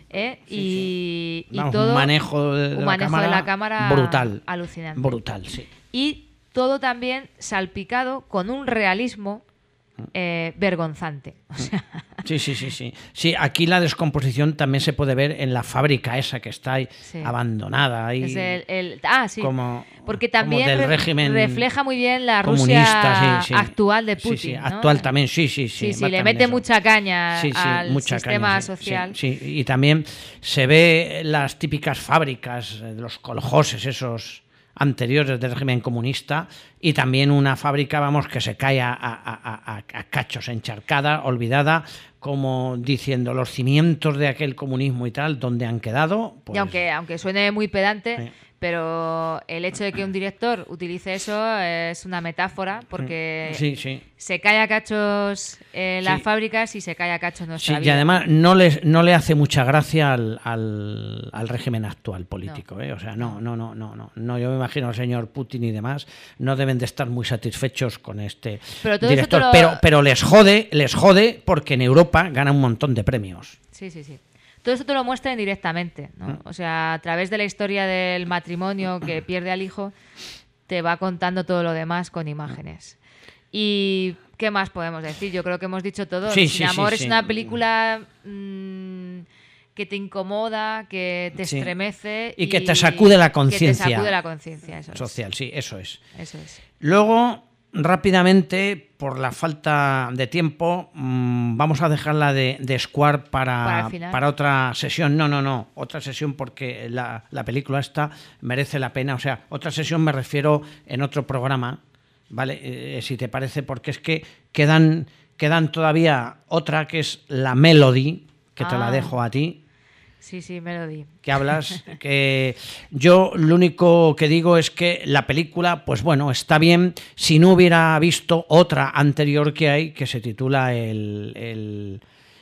Speaker 2: y todo
Speaker 1: un manejo de
Speaker 2: la cámara
Speaker 1: brutal,
Speaker 2: alucinante.
Speaker 1: Brutal, sí.
Speaker 2: Y todo también salpicado con un realismo vergonzante. O sea,
Speaker 1: Sí, aquí la descomposición también se puede ver en la fábrica esa que está ahí abandonada. Ahí,
Speaker 2: es porque también
Speaker 1: del régimen
Speaker 2: refleja muy bien la Rusia actual de Putin.
Speaker 1: Sí,
Speaker 2: ¿no?
Speaker 1: actual también, sí.
Speaker 2: Le mete mucha caña al sistema social.
Speaker 1: Sí, y también se ve las típicas fábricas de los kolhoses esos anteriores del régimen comunista y también una fábrica, vamos, que se cae a cachos, encharcada, olvidada, como diciendo los cimientos de aquel comunismo y tal, ¿dónde han quedado? Pues...
Speaker 2: Y aunque suene muy pedante, pero el hecho de que un director utilice eso es una metáfora, porque se cae a cachos las fábricas y se cae a cachos nuestra vida.
Speaker 1: Y además no le hace mucha gracia al régimen actual político, o sea, no, yo me imagino al señor Putin y demás no deben de estar muy satisfechos con este director, pero les jode porque en Europa gana un montón de premios.
Speaker 2: Sí. Todo esto te lo muestra indirectamente, ¿no? O sea, a través de la historia del matrimonio que pierde al hijo, te va contando todo lo demás con imágenes. Y ¿qué más podemos decir? Yo creo que hemos dicho todo.
Speaker 1: Sí,
Speaker 2: Sin
Speaker 1: sí,
Speaker 2: amor
Speaker 1: sí,
Speaker 2: es
Speaker 1: sí.
Speaker 2: una película que te incomoda, que te
Speaker 1: Sí.
Speaker 2: estremece
Speaker 1: Y que te sacude la conciencia.
Speaker 2: Que te sacude la conciencia, eso
Speaker 1: social, sí, eso es.
Speaker 2: Eso es.
Speaker 1: Luego, rápidamente, por la falta de tiempo, vamos a dejarla de Square
Speaker 2: Para el final.
Speaker 1: para otra sesión. No, otra sesión porque la película esta merece la pena. O sea, otra sesión me refiero en otro programa, ¿vale? Si te parece, porque es que quedan todavía otra que es la Melody, que te la dejo a ti.
Speaker 2: Sí, Melody.
Speaker 1: Que hablas, que yo lo único que digo es que la película, pues bueno, está bien si no hubiera visto otra anterior que hay, que se titula el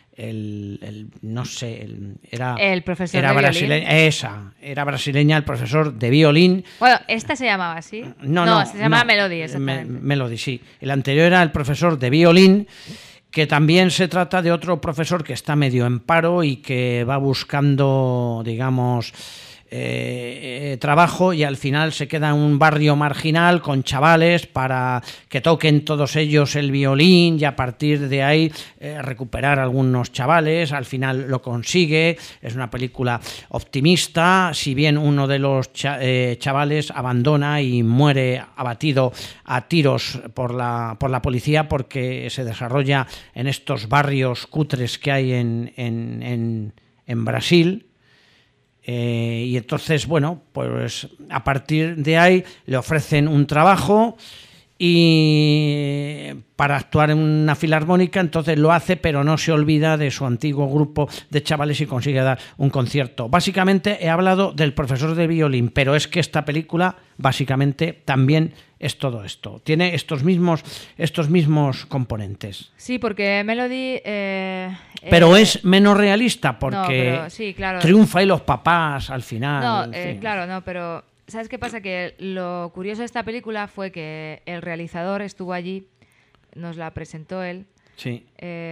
Speaker 2: profesor
Speaker 1: era
Speaker 2: de
Speaker 1: brasileña,
Speaker 2: violín.
Speaker 1: era brasileña, el profesor de violín.
Speaker 2: Bueno, esta se llamaba así. No, se llamaba Melody, exactamente.
Speaker 1: Melody, sí. El anterior era el profesor de violín, que también se trata de otro profesor que está medio en paro y que va buscando, digamos, trabajo, y al final se queda en un barrio marginal con chavales para que toquen todos ellos el violín, y a partir de ahí recuperar algunos chavales. Al final lo consigue. Es una película optimista, si bien uno de los chavales abandona y muere abatido a tiros por la policía, porque se desarrolla en estos barrios cutres que hay en Brasil. Y entonces, bueno, pues a partir de ahí le ofrecen un trabajo y para actuar en una filarmónica. Entonces lo hace, pero no se olvida de su antiguo grupo de chavales y consigue dar un concierto. Básicamente he hablado del profesor de violín, pero es que esta película básicamente también es todo esto. Tiene estos mismos componentes.
Speaker 2: Sí, porque Melody...
Speaker 1: pero es menos realista porque
Speaker 2: no, pero, sí, claro.
Speaker 1: Triunfa ahí los papás al final.
Speaker 2: No,
Speaker 1: en fin.
Speaker 2: claro, no, pero ¿sabes qué pasa? Que lo curioso de esta película fue que el realizador estuvo allí, nos la presentó él,
Speaker 1: sí.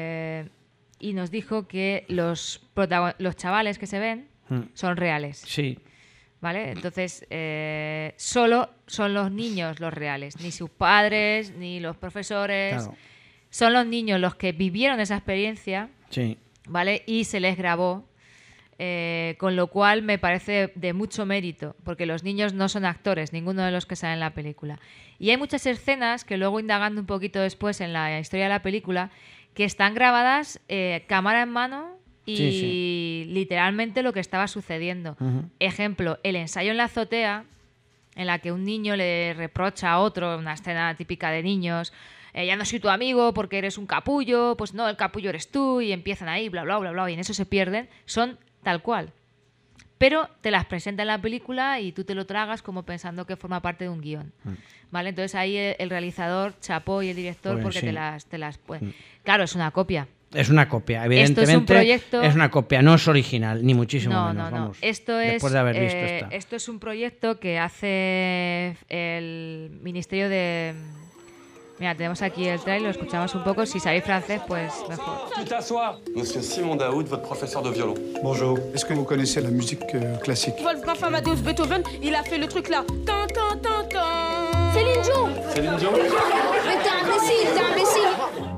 Speaker 2: Y nos dijo que los chavales que se ven son reales.
Speaker 1: Sí.
Speaker 2: ¿Vale? Entonces, solo son los niños los reales, ni sus padres, ni los profesores.
Speaker 1: Claro.
Speaker 2: Son los niños los que vivieron esa experiencia,
Speaker 1: sí.
Speaker 2: ¿vale? Y se les grabó, con lo cual me parece de mucho mérito, porque los niños no son actores, ninguno de los que salen en la película. Y hay muchas escenas que luego, indagando un poquito después en la historia de la película, que están grabadas cámara en mano y sí. Literalmente lo que estaba sucediendo. Ejemplo, el ensayo en la azotea, en la que un niño le reprocha a otro, una escena típica de niños, ya no soy tu amigo porque eres un capullo, pues no, el capullo eres tú, y empiezan ahí, bla, bla, bla, bla, y en eso se pierden. Son tal cual. Pero te las presenta en la película y tú te lo tragas como pensando que forma parte de un guión. ¿Vale? Entonces ahí el realizador chapó y el director, pues porque sí. te las Claro, es una copia.
Speaker 1: Es una copia, evidentemente.
Speaker 2: Esto es un proyecto...
Speaker 1: Es una copia, no es original, ni muchísimo menos.
Speaker 2: No.
Speaker 1: Vamos,
Speaker 2: esto
Speaker 1: después de haber visto esta.
Speaker 2: Esto es un proyecto que hace el Ministerio de... Mira, tenemos aquí el trailer, lo escuchamos un poco. Si sabéis francés, pues mejor.
Speaker 7: Tu t'assois. Monsieur Simon Daoud, votre professeur de violon.
Speaker 4: Bonjour. Est-ce que vous connaissez la musique classique?
Speaker 25: Wolfgang Amadeus Beethoven, il a fait le truc là. Tan, tan, tan, tan. Céline Dion.
Speaker 7: Céline Dion.
Speaker 25: Mais t'es imbécile.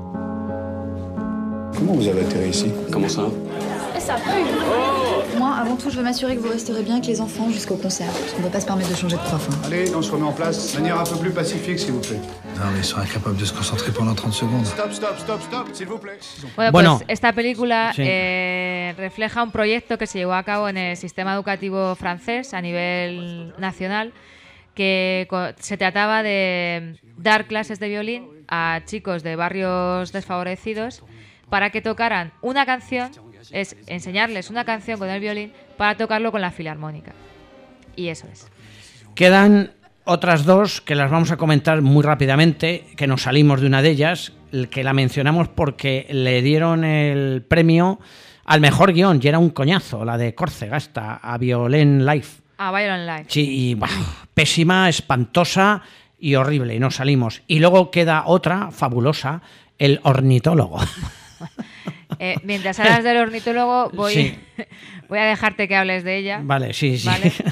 Speaker 4: Comment vous avez atterri ici?
Speaker 7: Comment ça?
Speaker 25: Ça pue.
Speaker 8: Moi, avant tout, je veux m'assurer que vous resterez bien avec les enfants jusqu'au concert. Parce qu'on ne peut pas se permettre de changer de prof.
Speaker 4: Allez, on se remet en place. De manière un peu plus pacifique, s'il vous plaît.
Speaker 9: Non, mais ils sont incapables de se concentrer pendant 30 secondes.
Speaker 4: Stop, s'il vous plaît.
Speaker 2: Bueno, pues esta película refleja un proyecto que se llevó a cabo en el sistema educativo francés a nivel nacional, que se trataba de dar clases de violín a chicos de barrios desfavorecidos para que tocaran una canción, es enseñarles una canción con el violín para tocarlo con la filarmónica. Y eso es.
Speaker 1: Quedan otras dos que las vamos a comentar muy rápidamente, que nos salimos de una de ellas, que la mencionamos porque le dieron el premio al mejor guión, y era un coñazo, la de Córcega, esta, a Violent Life.
Speaker 2: A Violent Life.
Speaker 1: Sí, y pésima, espantosa y horrible, y nos salimos. Y luego queda otra fabulosa, El ornitólogo.
Speaker 2: Mientras hablas del ornitólogo, voy a dejarte que hables de ella.
Speaker 1: Vale, sí.
Speaker 2: ¿Vale?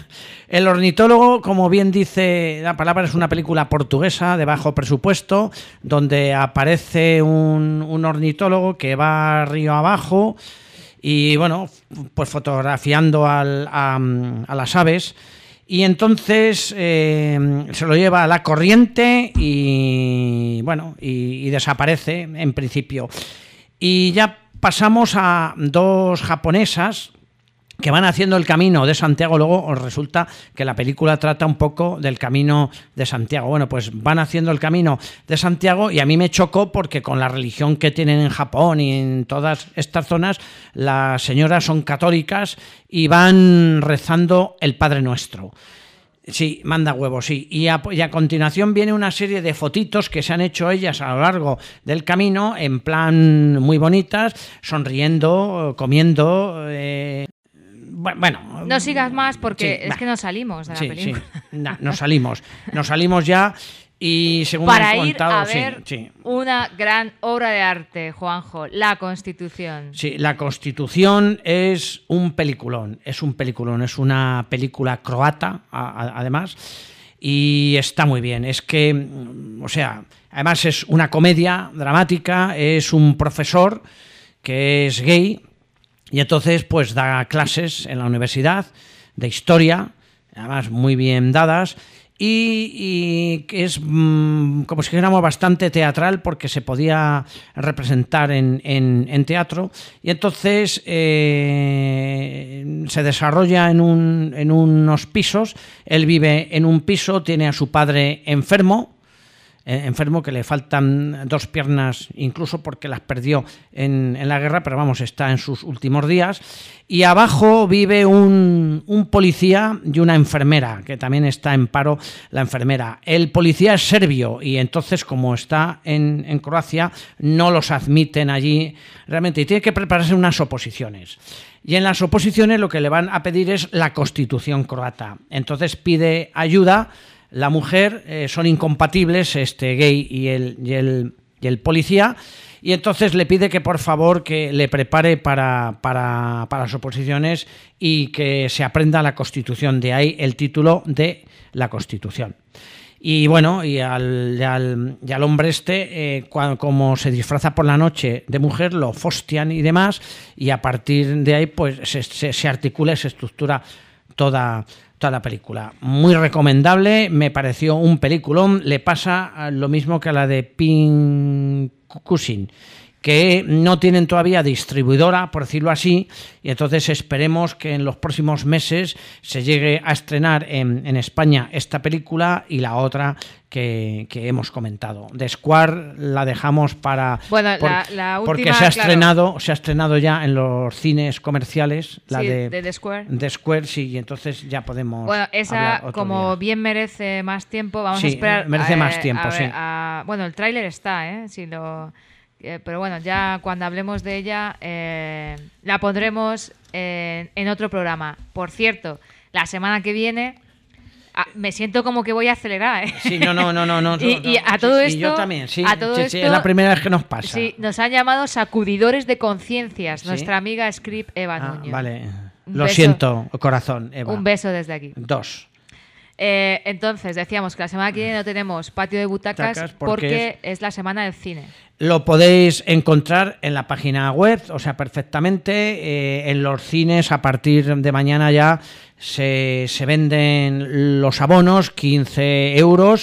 Speaker 1: El ornitólogo, como bien dice la palabra, es una película portuguesa de bajo presupuesto, donde aparece un ornitólogo que va río abajo y, bueno, pues fotografiando a las aves. Y entonces se lo lleva a la corriente y, bueno, y desaparece en principio. Y ya pasamos a dos japonesas que van haciendo el camino de Santiago. Luego os resulta que la película trata un poco del camino de Santiago. Bueno, pues van haciendo el camino de Santiago y a mí me chocó porque con la religión que tienen en Japón y en todas estas zonas, las señoras son católicas y van rezando el Padre Nuestro. Sí, manda huevos, sí. Y a continuación viene una serie de fotitos que se han hecho ellas a lo largo del camino, en plan muy bonitas, sonriendo, comiendo... Bueno,
Speaker 2: no sigas más porque
Speaker 1: sí,
Speaker 2: es que nos salimos de la película.
Speaker 1: Sí, nos salimos ya y según me han contado,
Speaker 2: para ir a ver una gran obra de arte, Juanjo, La Constitución.
Speaker 1: Sí, La Constitución es un peliculón, es una película croata, además, y está muy bien. Es que, o sea, además es una comedia dramática, es un profesor que es gay. Y entonces pues da clases en la universidad de historia, además muy bien dadas, y que es como si dijéramos bastante teatral porque se podía representar en teatro. Y entonces se desarrolla en unos pisos. Él vive en un piso, tiene a su padre enfermo que le faltan 2 piernas, incluso porque las perdió en la guerra, pero vamos, está en sus últimos días. Y abajo vive un policía y una enfermera, que también está en paro la enfermera. El policía es serbio y entonces, como está en Croacia, no los admiten allí realmente y tiene que prepararse unas oposiciones. Y en las oposiciones lo que le van a pedir es la Constitución croata. Entonces pide ayuda. La mujer, son incompatibles, gay y el policía, y entonces le pide que por favor que le prepare para las oposiciones y que se aprenda la Constitución, de ahí el título de La Constitución. Y bueno, y al hombre como se disfraza por la noche de mujer, lo fostian y demás, y a partir de ahí pues se articula y se estructura toda la película. Muy recomendable, me pareció un peliculón. Le pasa lo mismo que a la de Pink Cousin, que no tienen todavía distribuidora, por decirlo así, y entonces esperemos que en los próximos meses se llegue a estrenar en España esta película y la otra que hemos comentado. The Square la dejamos para...
Speaker 2: Bueno, la última,
Speaker 1: porque se ha estrenado ya en los cines comerciales, la de
Speaker 2: The Square.
Speaker 1: The Square, sí, y entonces ya podemos...
Speaker 2: Bueno, esa, como bien merece más tiempo, vamos a esperar...
Speaker 1: merece más tiempo, sí.
Speaker 2: Bueno, el tráiler está, pero bueno, ya cuando hablemos de ella la pondremos en otro programa. Por cierto, la semana que viene me siento como que voy a acelerar,
Speaker 1: Sí, no.
Speaker 2: Y a todo esto,
Speaker 1: y yo también, sí.
Speaker 2: A todo esto,
Speaker 1: es la primera vez que nos pasa.
Speaker 2: Sí, nos han llamado sacudidores de conciencias, nuestra amiga Script Eva Nuño.
Speaker 1: Vale, lo siento, corazón, Eva.
Speaker 2: Un beso desde aquí.
Speaker 1: 2.
Speaker 2: Entonces, decíamos que la semana que viene no tenemos patio de butacas porque es la semana del cine.
Speaker 1: Lo podéis encontrar en la página web, o sea, perfectamente. En los cines a partir de mañana ya se venden los abonos, 15 euros.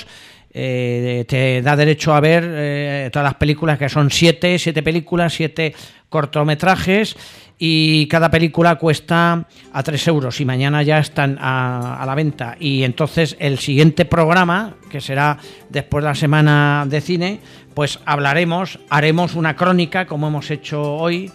Speaker 1: Te da derecho a ver todas las películas, que son 7 películas, 7 cortometrajes, y cada película cuesta a 3 euros y mañana ya están a la venta. Y entonces el siguiente programa, que será después de la semana de cine, pues haremos una crónica como hemos hecho hoy,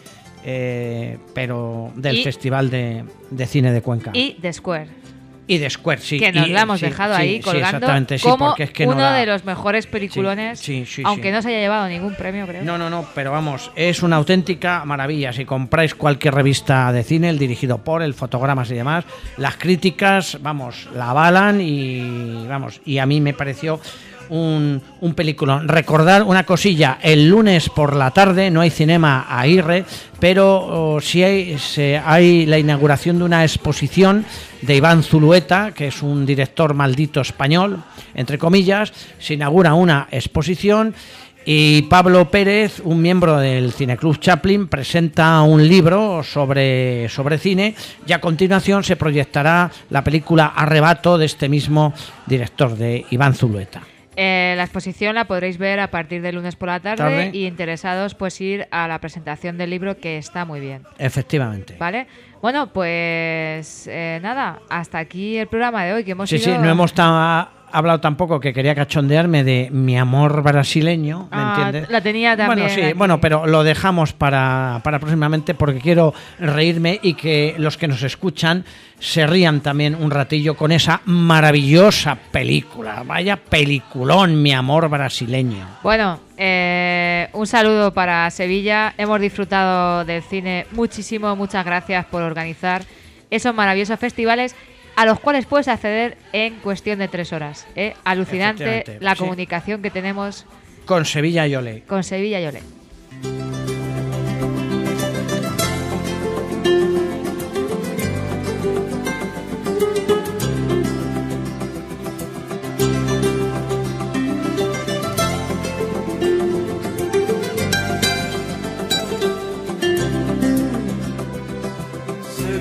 Speaker 1: pero del Festival de Cine de Cuenca.
Speaker 2: Y The Square.
Speaker 1: Y The Square, sí.
Speaker 2: Que nos la hemos dejado ahí colgando como porque es que uno de los mejores peliculones, aunque no se haya llevado ningún premio, creo.
Speaker 1: No, pero vamos, es una auténtica maravilla. Si compráis cualquier revista de cine, el dirigido por, el Fotogramas y demás, las críticas, vamos, la avalan y a mí me pareció un peliculón. Recordar una cosilla, el lunes por la tarde no hay Cinema Aguirre, pero sí hay la inauguración de una exposición de Iván Zulueta, que es un director maldito español, entre comillas. Se inaugura una exposición y Pablo Pérez, un miembro del Cineclub Chaplin, presenta un libro sobre cine, y a continuación se proyectará la película Arrebato de este mismo director, de Iván Zulueta.
Speaker 2: La exposición la podréis ver a partir del lunes por la tarde y interesados pues ir a la presentación del libro, que está muy bien.
Speaker 1: Efectivamente.
Speaker 2: ¿Vale? Bueno, pues nada, hasta aquí el programa de hoy, que hemos
Speaker 1: Sí, no hemos hablado tampoco, que quería cachondearme de Mi amor brasileño, ¿me entiendes?
Speaker 2: La tenía también.
Speaker 1: Bueno, sí,
Speaker 2: aquí.
Speaker 1: bueno, pero lo dejamos para próximamente, porque quiero reírme y que los que nos escuchan se rían también un ratillo con esa maravillosa película. Vaya peliculón, Mi amor brasileño.
Speaker 2: Bueno, un saludo para Sevilla. Hemos disfrutado del cine muchísimo. Muchas gracias por organizar esos maravillosos festivales, a los cuales puedes acceder en cuestión de 3 horas. Alucinante la comunicación que tenemos
Speaker 1: con Sevilla y Olé.
Speaker 2: Con Sevilla y Olé.